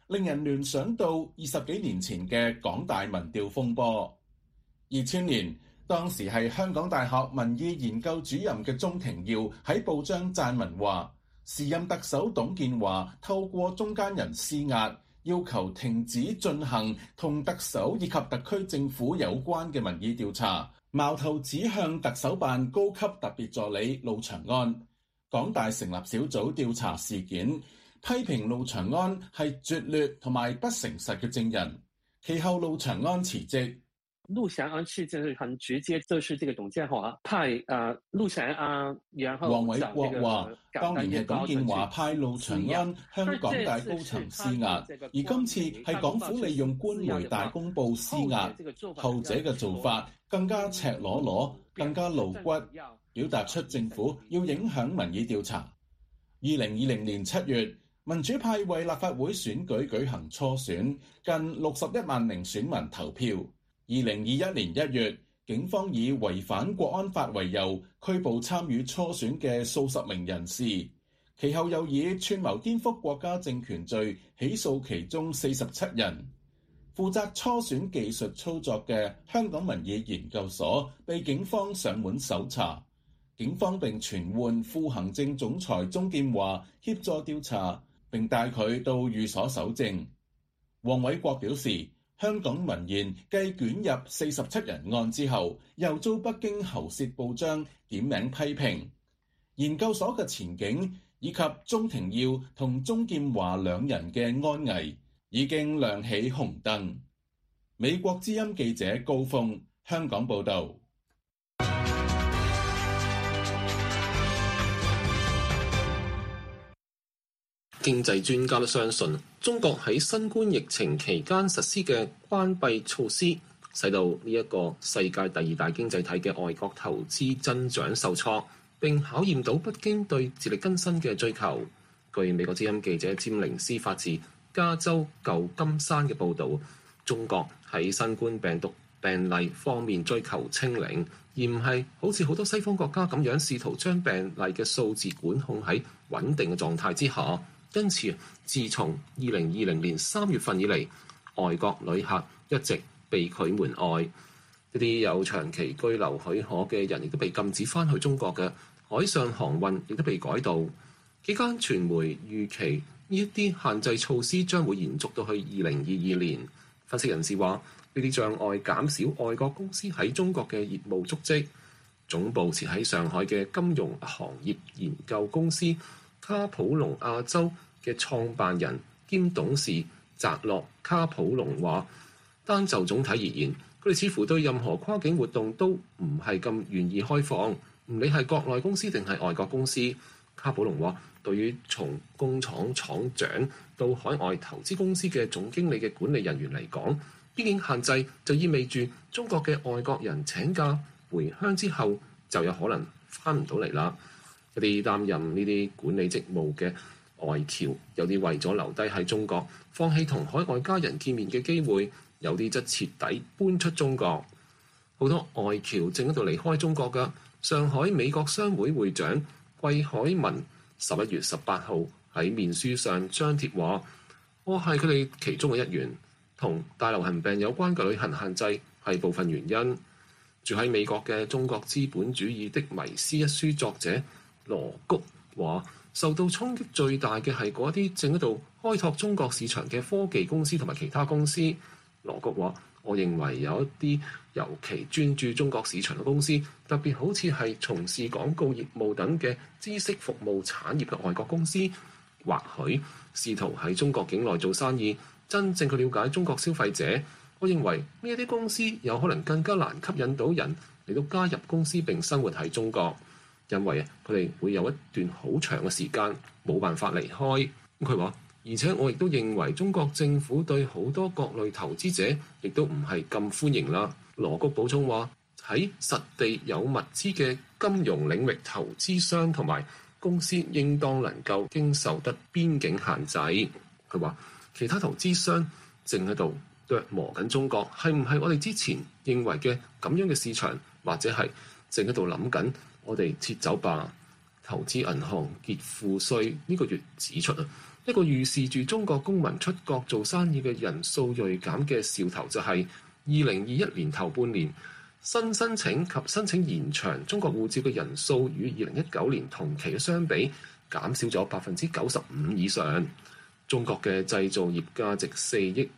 令人聯想到20幾年前嘅港大民調風波。2000年，當時係香港大學民意研究主任嘅鍾庭耀喺報章撰文話，時任特首董建華透過中間人施壓，要求停止進行同特首以及特區政府有關嘅民意調查，矛頭指向特首辦高級特別助理路長安。港大成立小組調查事件，批評路長安係拙劣同埋不誠實嘅證人。其後路長安辭職。 陸祥安事件是很直接，就是這個董建華派陸祥安，然後黃偉國話，當年係董建華派陸祥安向港大高層施壓，而今次係港府利用官媒大公報施壓，後者嘅做法更加赤裸裸，更加露骨，表達出政府要影響民意調查。2020年7月，民主派為立法會選舉舉行初選，近61萬名選民投票。2021年1月，警方以違反國安法為由拘捕參與初選嘅數十名人士，其後又以串謀顛覆國家政權罪起訴其中47人。負責初選技術操作嘅香港民意研究所被警方上門搜查，警方並傳喚副行政總裁鍾建華協助調查，並帶佢到寓所搜證。黃偉國表示，香港民研繼捲入47人案之後，又遭北京喉舌報章點名批評。研究所嘅前景以及鍾庭耀同鍾建華兩人嘅安危已經亮起紅燈。美國之音記者高峰，香港報導。 經濟專家都相信，中國喺新冠疫情期間實施嘅關閉措施，使到呢一個世界第2大經濟體嘅外國投資增長受挫，並考驗到北京對自力更生嘅追求。據美國之音記者詹寧斯發自加州舊金山嘅報導，中國喺新冠病毒病例方面追求清零，而唔係好似好多西方國家咁樣試圖將病例嘅數字管控喺穩定嘅狀態之下。因此，自從2020年3月份以嚟，外國旅客一直被拒門外，一啲有長期居留許可嘅人亦都被禁止返去中國嘅海上航運亦都被改道。幾間傳媒預期呢一啲限制措施將會延續到去2022年。分析人士話，呢啲障礙減少外國公司喺中國嘅業務足跡。總部設喺上海嘅金融行業研究公司卡普隆亞洲嘅創辦人兼董事澤洛卡普隆話，單就總體而言，佢哋似乎對任何跨境活動都唔係咁願意開放，唔理係國內公司定係外國公司。卡普隆話，對於從工廠廠長到海外投資公司嘅總經理嘅管理人員嚟講，邊境限制就意味住中國嘅外國人請假回鄉之後就有可能翻唔到嚟啦。一啲擔任呢啲管理職務嘅外僑，有啲為咗留低喺中國，放棄同海外家人見面嘅機會，有啲則徹底搬出中國。好多外僑正喺度離開中國㗎。上海美國商會會長季海文11月18號喺面書上張貼話，我係佢哋其中嘅一員，同大流行病有關嘅旅行限制係部分原因。住喺美國嘅《中國資本主義的迷思》一書作者羅谷話，受到衝擊最大嘅係嗰啲正喺度開拓中國市場嘅科技公司同埋其他公司。羅谷話，我認為有一啲尤其專注中國市場嘅公司，特別好似係從事廣告業務等嘅知識服務產業嘅外國公司，或許試圖喺中國境內做生意，真正去了解中國消費者。我認為呢一啲公司有可能更加難吸引到人嚟到加入公司並生活喺中國，因為佢哋會有一段好長嘅時間冇辦法離開。佢話，而且我亦都認為中國政府對好多各類投資者亦都唔係咁歡迎啦。羅谷補充話，喺實地有物資嘅金融領域，投資商同埋公司應當能夠經受得邊境限制。佢話，其他投資商正喺度琢磨緊中國係唔係我哋之前認為嘅咁樣嘅市場，或者係正喺度諗緊我哋撤走吧。投資銀行傑富瑞呢個月指出啊， 一個預示住中國公民出國做生意嘅人數銳減嘅兆頭就係2021年頭半年新申請及申請延長中國護照嘅人數與2019年同期相比減少咗95%以上。中國嘅製造業價值4億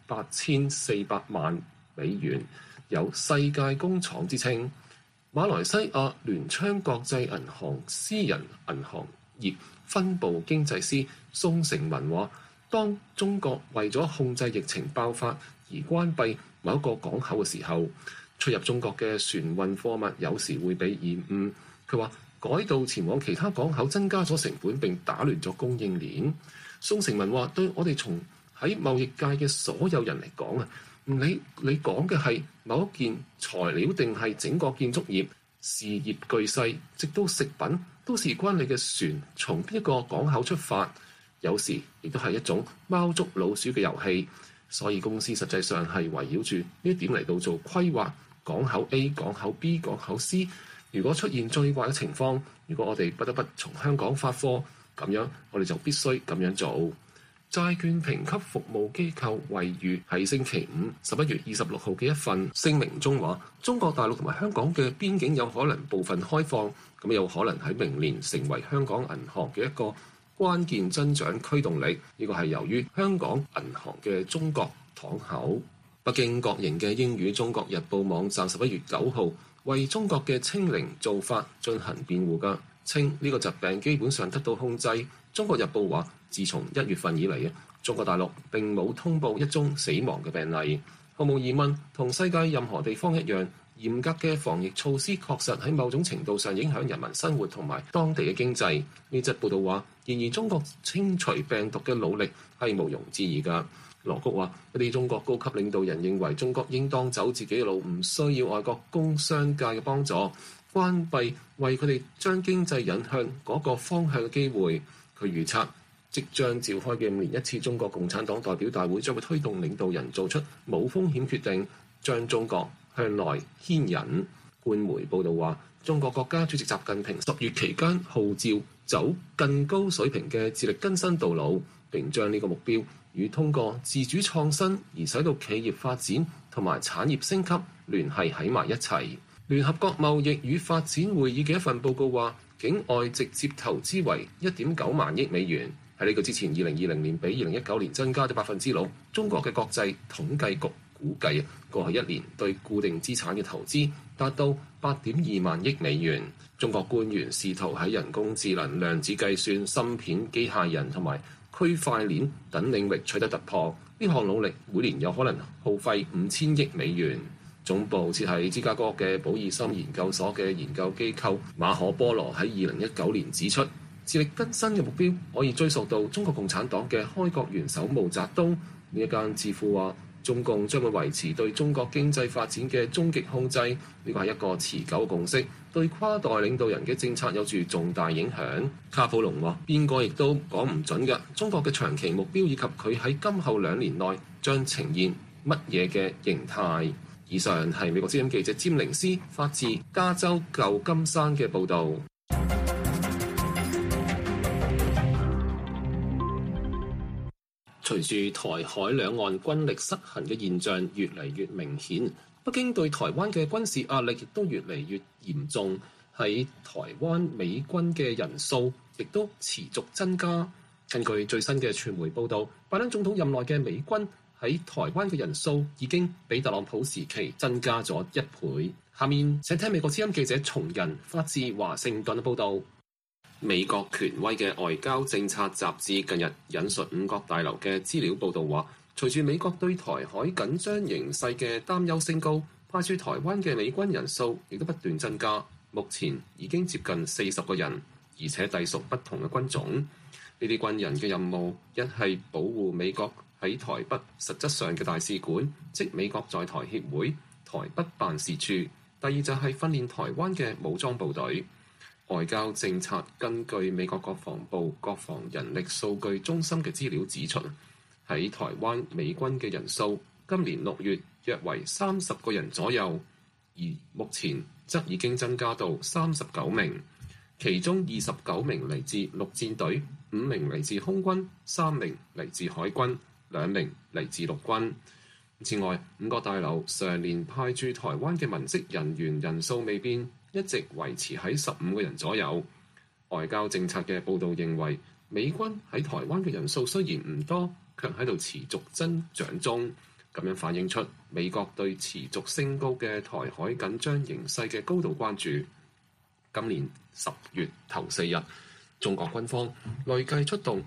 8400萬美元，有世界工廠之稱。馬來西亞聯昌國際銀行私人銀行業分部經濟師宋成文話，當中國為咗控制疫情爆發而關閉某一個港口嘅時候，出入中國嘅船運貨物有時會被延誤。佢話改道前往其他港口增加咗成本並打亂咗供應鏈。宋成文話，對我哋從喺貿易界嘅所有人嚟講啊，唔理你講嘅係某一件材料定係整個建築業事業巨細，直到食品都事關你嘅船從邊一個港口出發，有時亦都係一種貓捉老鼠嘅遊戲。所以公司實際上係圍繞住呢一點嚟到做規劃。港口 A、港口 B、港口 C， 如果出現最壞嘅情況，如果我哋不得不從香港發貨，咁樣我哋就必須咁樣做。債券評級服務機構惠譽喺星期五11月26號嘅一份聲明中話，中國大陸同埋香港嘅邊境有可能部分開放，咁有可能喺明年成為香港銀行嘅一個關鍵增長驅動力。呢個係由於香港銀行嘅中國敞口。北京國營嘅英語《中國日報》網站11月9號為中國嘅清零做法進行辯護㗎，稱呢個疾病基本上得到控制。《中國日報》話，自從1月份以嚟，中國大陸並冇通報一宗死亡嘅病例。毫無疑問，同世界任何地方一樣，嚴格嘅防疫措施確實喺某種程度上影響人民生活同埋當地嘅經濟。呢則報道話，然而中國清除病毒嘅努力係毋庸置疑㗎。羅谷話，一啲中國高級領導人認為中國應當走自己嘅路，唔需要外國工商界嘅幫助，關閉為佢哋將經濟引向嗰個方向嘅機會。佢預測即將召開嘅5年一次中國共產黨代表大會將會推動領導人做出冇風險決定，將中國向內牽引。官媒報道話，中國國家主席習近平10月期間號召走更高水平嘅自力更生道路，並將呢個目標與通過自主創新而使到企業發展同埋產業升級聯繫喺埋一齊。聯合國貿易與發展會議嘅一份報告話，境外直接投資為1.9萬億美元，喺呢個之前2020年比2019年增加咗6%。中國嘅國際統計局估計過去一年對固定資產嘅投資達到8.2萬億美元。中國官員試圖喺人工智能、量子計算、芯片、機械人同埋區塊鏈等領域取得突破，呢項努力每年有可能耗費5000億美元。總部設喺芝加哥嘅保爾森研究所嘅研究機構馬可波羅喺2019年指出，自力更生嘅目標可以追溯到中國共產黨嘅開國元首毛澤東。呢一間智庫話，中共將會維持對中國經濟發展嘅終極控制，呢個係一個持久嘅共識，對跨代領導人嘅政策有住重大影響。卡普隆話，邊個亦都講唔準嘅，中國嘅長期目標以及佢喺今後2年內將呈現乜嘢嘅形態。以上係美國之音記者詹寧斯發自加州舊金山嘅報導。隨住台海兩岸軍力失衡嘅現象越嚟越明顯，北京對台灣嘅軍事壓力亦都越嚟越嚴重。喺台灣美軍嘅人數亦都持續增加。根據最新嘅傳媒報導，拜登總統任內嘅美軍喺台灣嘅人數已經比特朗普時期增加咗1倍。下面請聽美國之音記者松仁發自華盛頓嘅報導。美國權威嘅外交政策雜誌近日引述五角大樓嘅資料報導話，隨住美國對台海緊張形勢嘅擔憂升高，派駐台灣嘅美軍人數亦都不斷增加，目前已經接近40個人，而且隸屬不同嘅軍種。呢啲軍人嘅任務一係保護美國喺台北實質上嘅大使館，即美國在台協會台北辦事處；第二就係訓練台灣嘅武裝部隊。外交政策根據美國國防部國防人力數據中心嘅資料指出，喺台灣美軍嘅人數今年6月約為30個人左右，而目前則已經增加到39名。 其中29名嚟自陸戰隊，5名嚟自空軍，3名嚟自海軍，2名嚟自陸軍。此外，五角大樓常年派駐台灣嘅文職人員人數未變，一直維持喺15個人左右。外交政策嘅報導認為，美軍喺台灣嘅人數雖然唔多，卻喺度持續增長中。咁樣反映出美國對持續升高嘅台海緊張形勢嘅高度關注。今年10月頭4日，中國軍方累計出動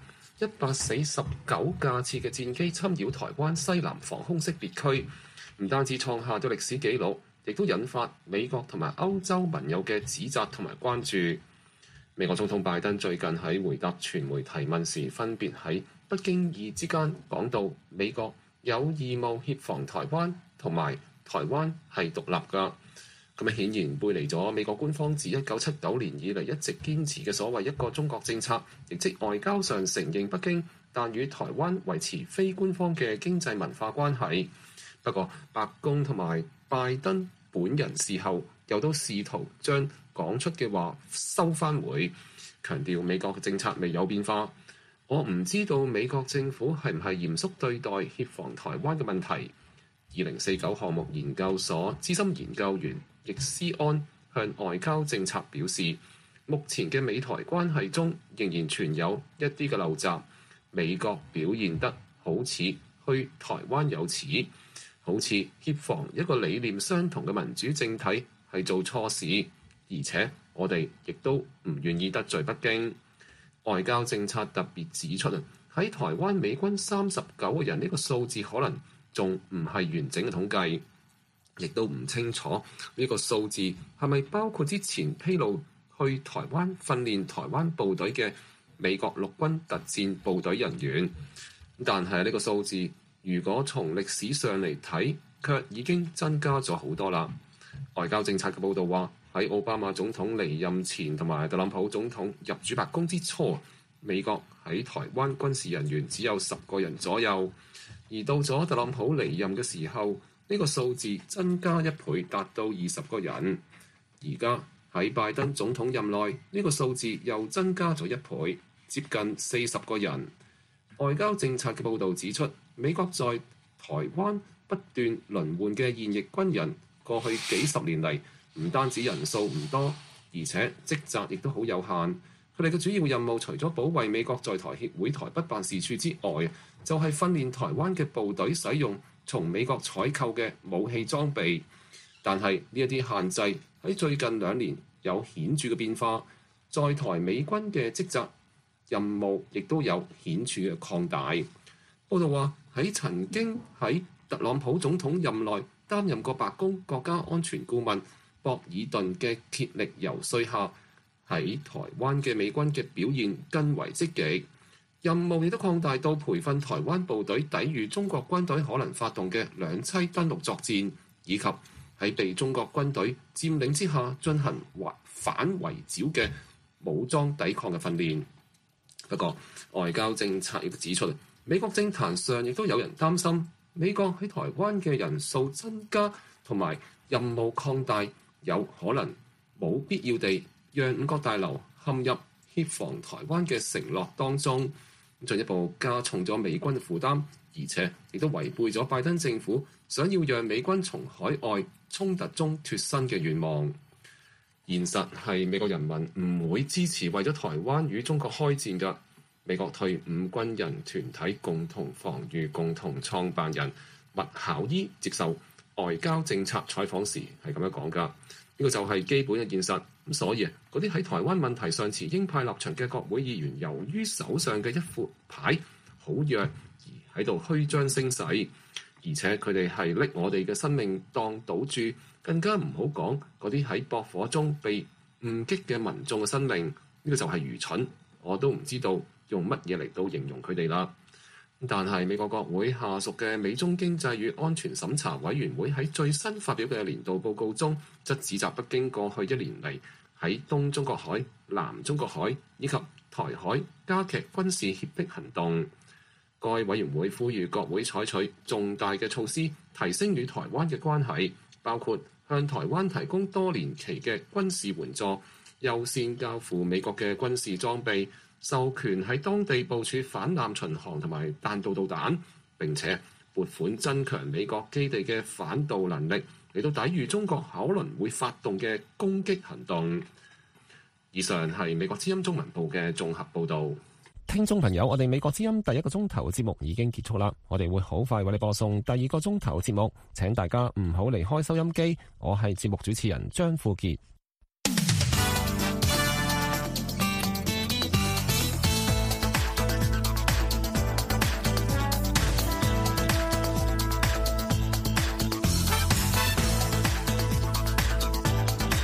149架次嘅戰機侵擾台灣西南防空識別區，唔單止創下咗歷史紀錄，亦都引發美國同埋歐洲盟友嘅指責同埋關注。美國總統拜登最近喺回答傳媒提問時，分別喺不經意之間講到美國有義務協防台灣，同埋台灣係獨立㗎。咁啊，顯然背離咗美國官方自1979年以嚟一直堅持嘅所謂一個中國政策，亦即外交上承認北京，但與台灣維持非官方嘅經濟文化關係。不過，白宮同埋拜登本人事後又都試圖將講出嘅話收返回，強調美國嘅政策未有變化。我唔知道美國政府係唔係嚴肅對待協防台灣嘅問題。2049項目研究所資深研究員易思安向外交政策表示，目前嘅美台關係中仍然存有一啲嘅陋習，美國表現得好似去台灣有恥，好似協防一個理念相同嘅民主政體係做錯事，而且我哋亦都唔願意得罪北京。外交政策特別指出喺台灣美軍39個人呢個數字可能仲唔係完整嘅統計，亦都唔清楚呢個數字係咪包括之前披露去台灣訓練台灣部隊嘅美國陸軍特戰部隊人員。但係呢個數字如果從歷史上嚟睇，卻已經增加咗好多啦。外交政策嘅報導話，喺奧巴馬總統離任前同埋特朗普總統入主白宮之初，美國喺台灣軍事人員只有10個人左右。而到咗特朗普離任嘅時候，呢個數字增加1倍，達到20個人。而家喺拜登總統任內，呢個數字又增加咗1倍，接近40個人。外交政策嘅報導指出，美國在台灣不斷輪換嘅現役軍人，過去幾十年嚟唔單止人數唔多，而且職責亦都好有限。佢哋嘅主要任務除咗保衛美國在台協會台北辦事處之外，就係訓練台灣嘅部隊使用從美國採購嘅武器裝備。但係呢一啲限制喺最近2年有顯著嘅變化，在台美軍嘅職責任務亦都有顯著嘅擴大。報道話，喺曾經喺特朗普總統任內擔任過白宮國家安全顧問博爾頓嘅竭力游說下，喺台灣嘅美軍嘅表現更為積極，任務亦都擴大到培訓台灣部隊抵禦中國軍隊可能發動嘅兩棲登陸作戰，以及喺被中國軍隊佔領之下進行反圍剿嘅武裝抵抗嘅訓練。不過，外交政策亦都指出，美國政壇上亦都有人擔心，美國喺台灣嘅人數增加同埋任務擴大，有可能冇必要地讓五角大樓陷入協防台灣嘅承諾當中，進一步加重咗美軍嘅負擔，而且亦都違背咗拜登政府想要讓美軍從海外衝突中脫身嘅願望。現實係美國人民唔會支持為咗台灣與中國開戰嘅。美國退伍軍人團體共同防禦共同創辦人麥考伊接受外交政策採訪時係咁樣講㗎，呢個就係基本嘅現實。咁所以嗰啲喺台灣問題上持鷹派立場嘅國會議員，由於手上嘅一副牌好弱，而喺度虛張聲勢，而且佢哋係拎我哋嘅生命當賭注，更加唔好講嗰啲喺駁火中被誤擊嘅民眾嘅生命，呢個就係愚蠢。我都唔知道用乜嘢嚟到形容佢哋啦。但係美國國會下屬嘅美中經濟與安全審查委員會喺最新發表嘅年度報告中，則指責北京過去1年嚟喺東中國海、南中國海以及台海加劇軍事脅迫行動。該委員會呼籲國會採取重大嘅措施，提升與台灣嘅關係，包括向台灣提供多年期嘅軍事援助， 優先交付美國嘅軍事裝備，授權喺當地部署反艦巡航同埋彈道導彈，並且撥款增強美國基地嘅反導能力，嚟到抵禦中國可能會發動嘅攻擊行動。以上係美國之音中文部嘅綜合報導。 聽眾朋友，我哋美國之音第一個鐘頭節目已經結束啦，我哋會好快為你播送第二個鐘頭節目，請大家唔好離開收音機。我係節目主持人張富傑。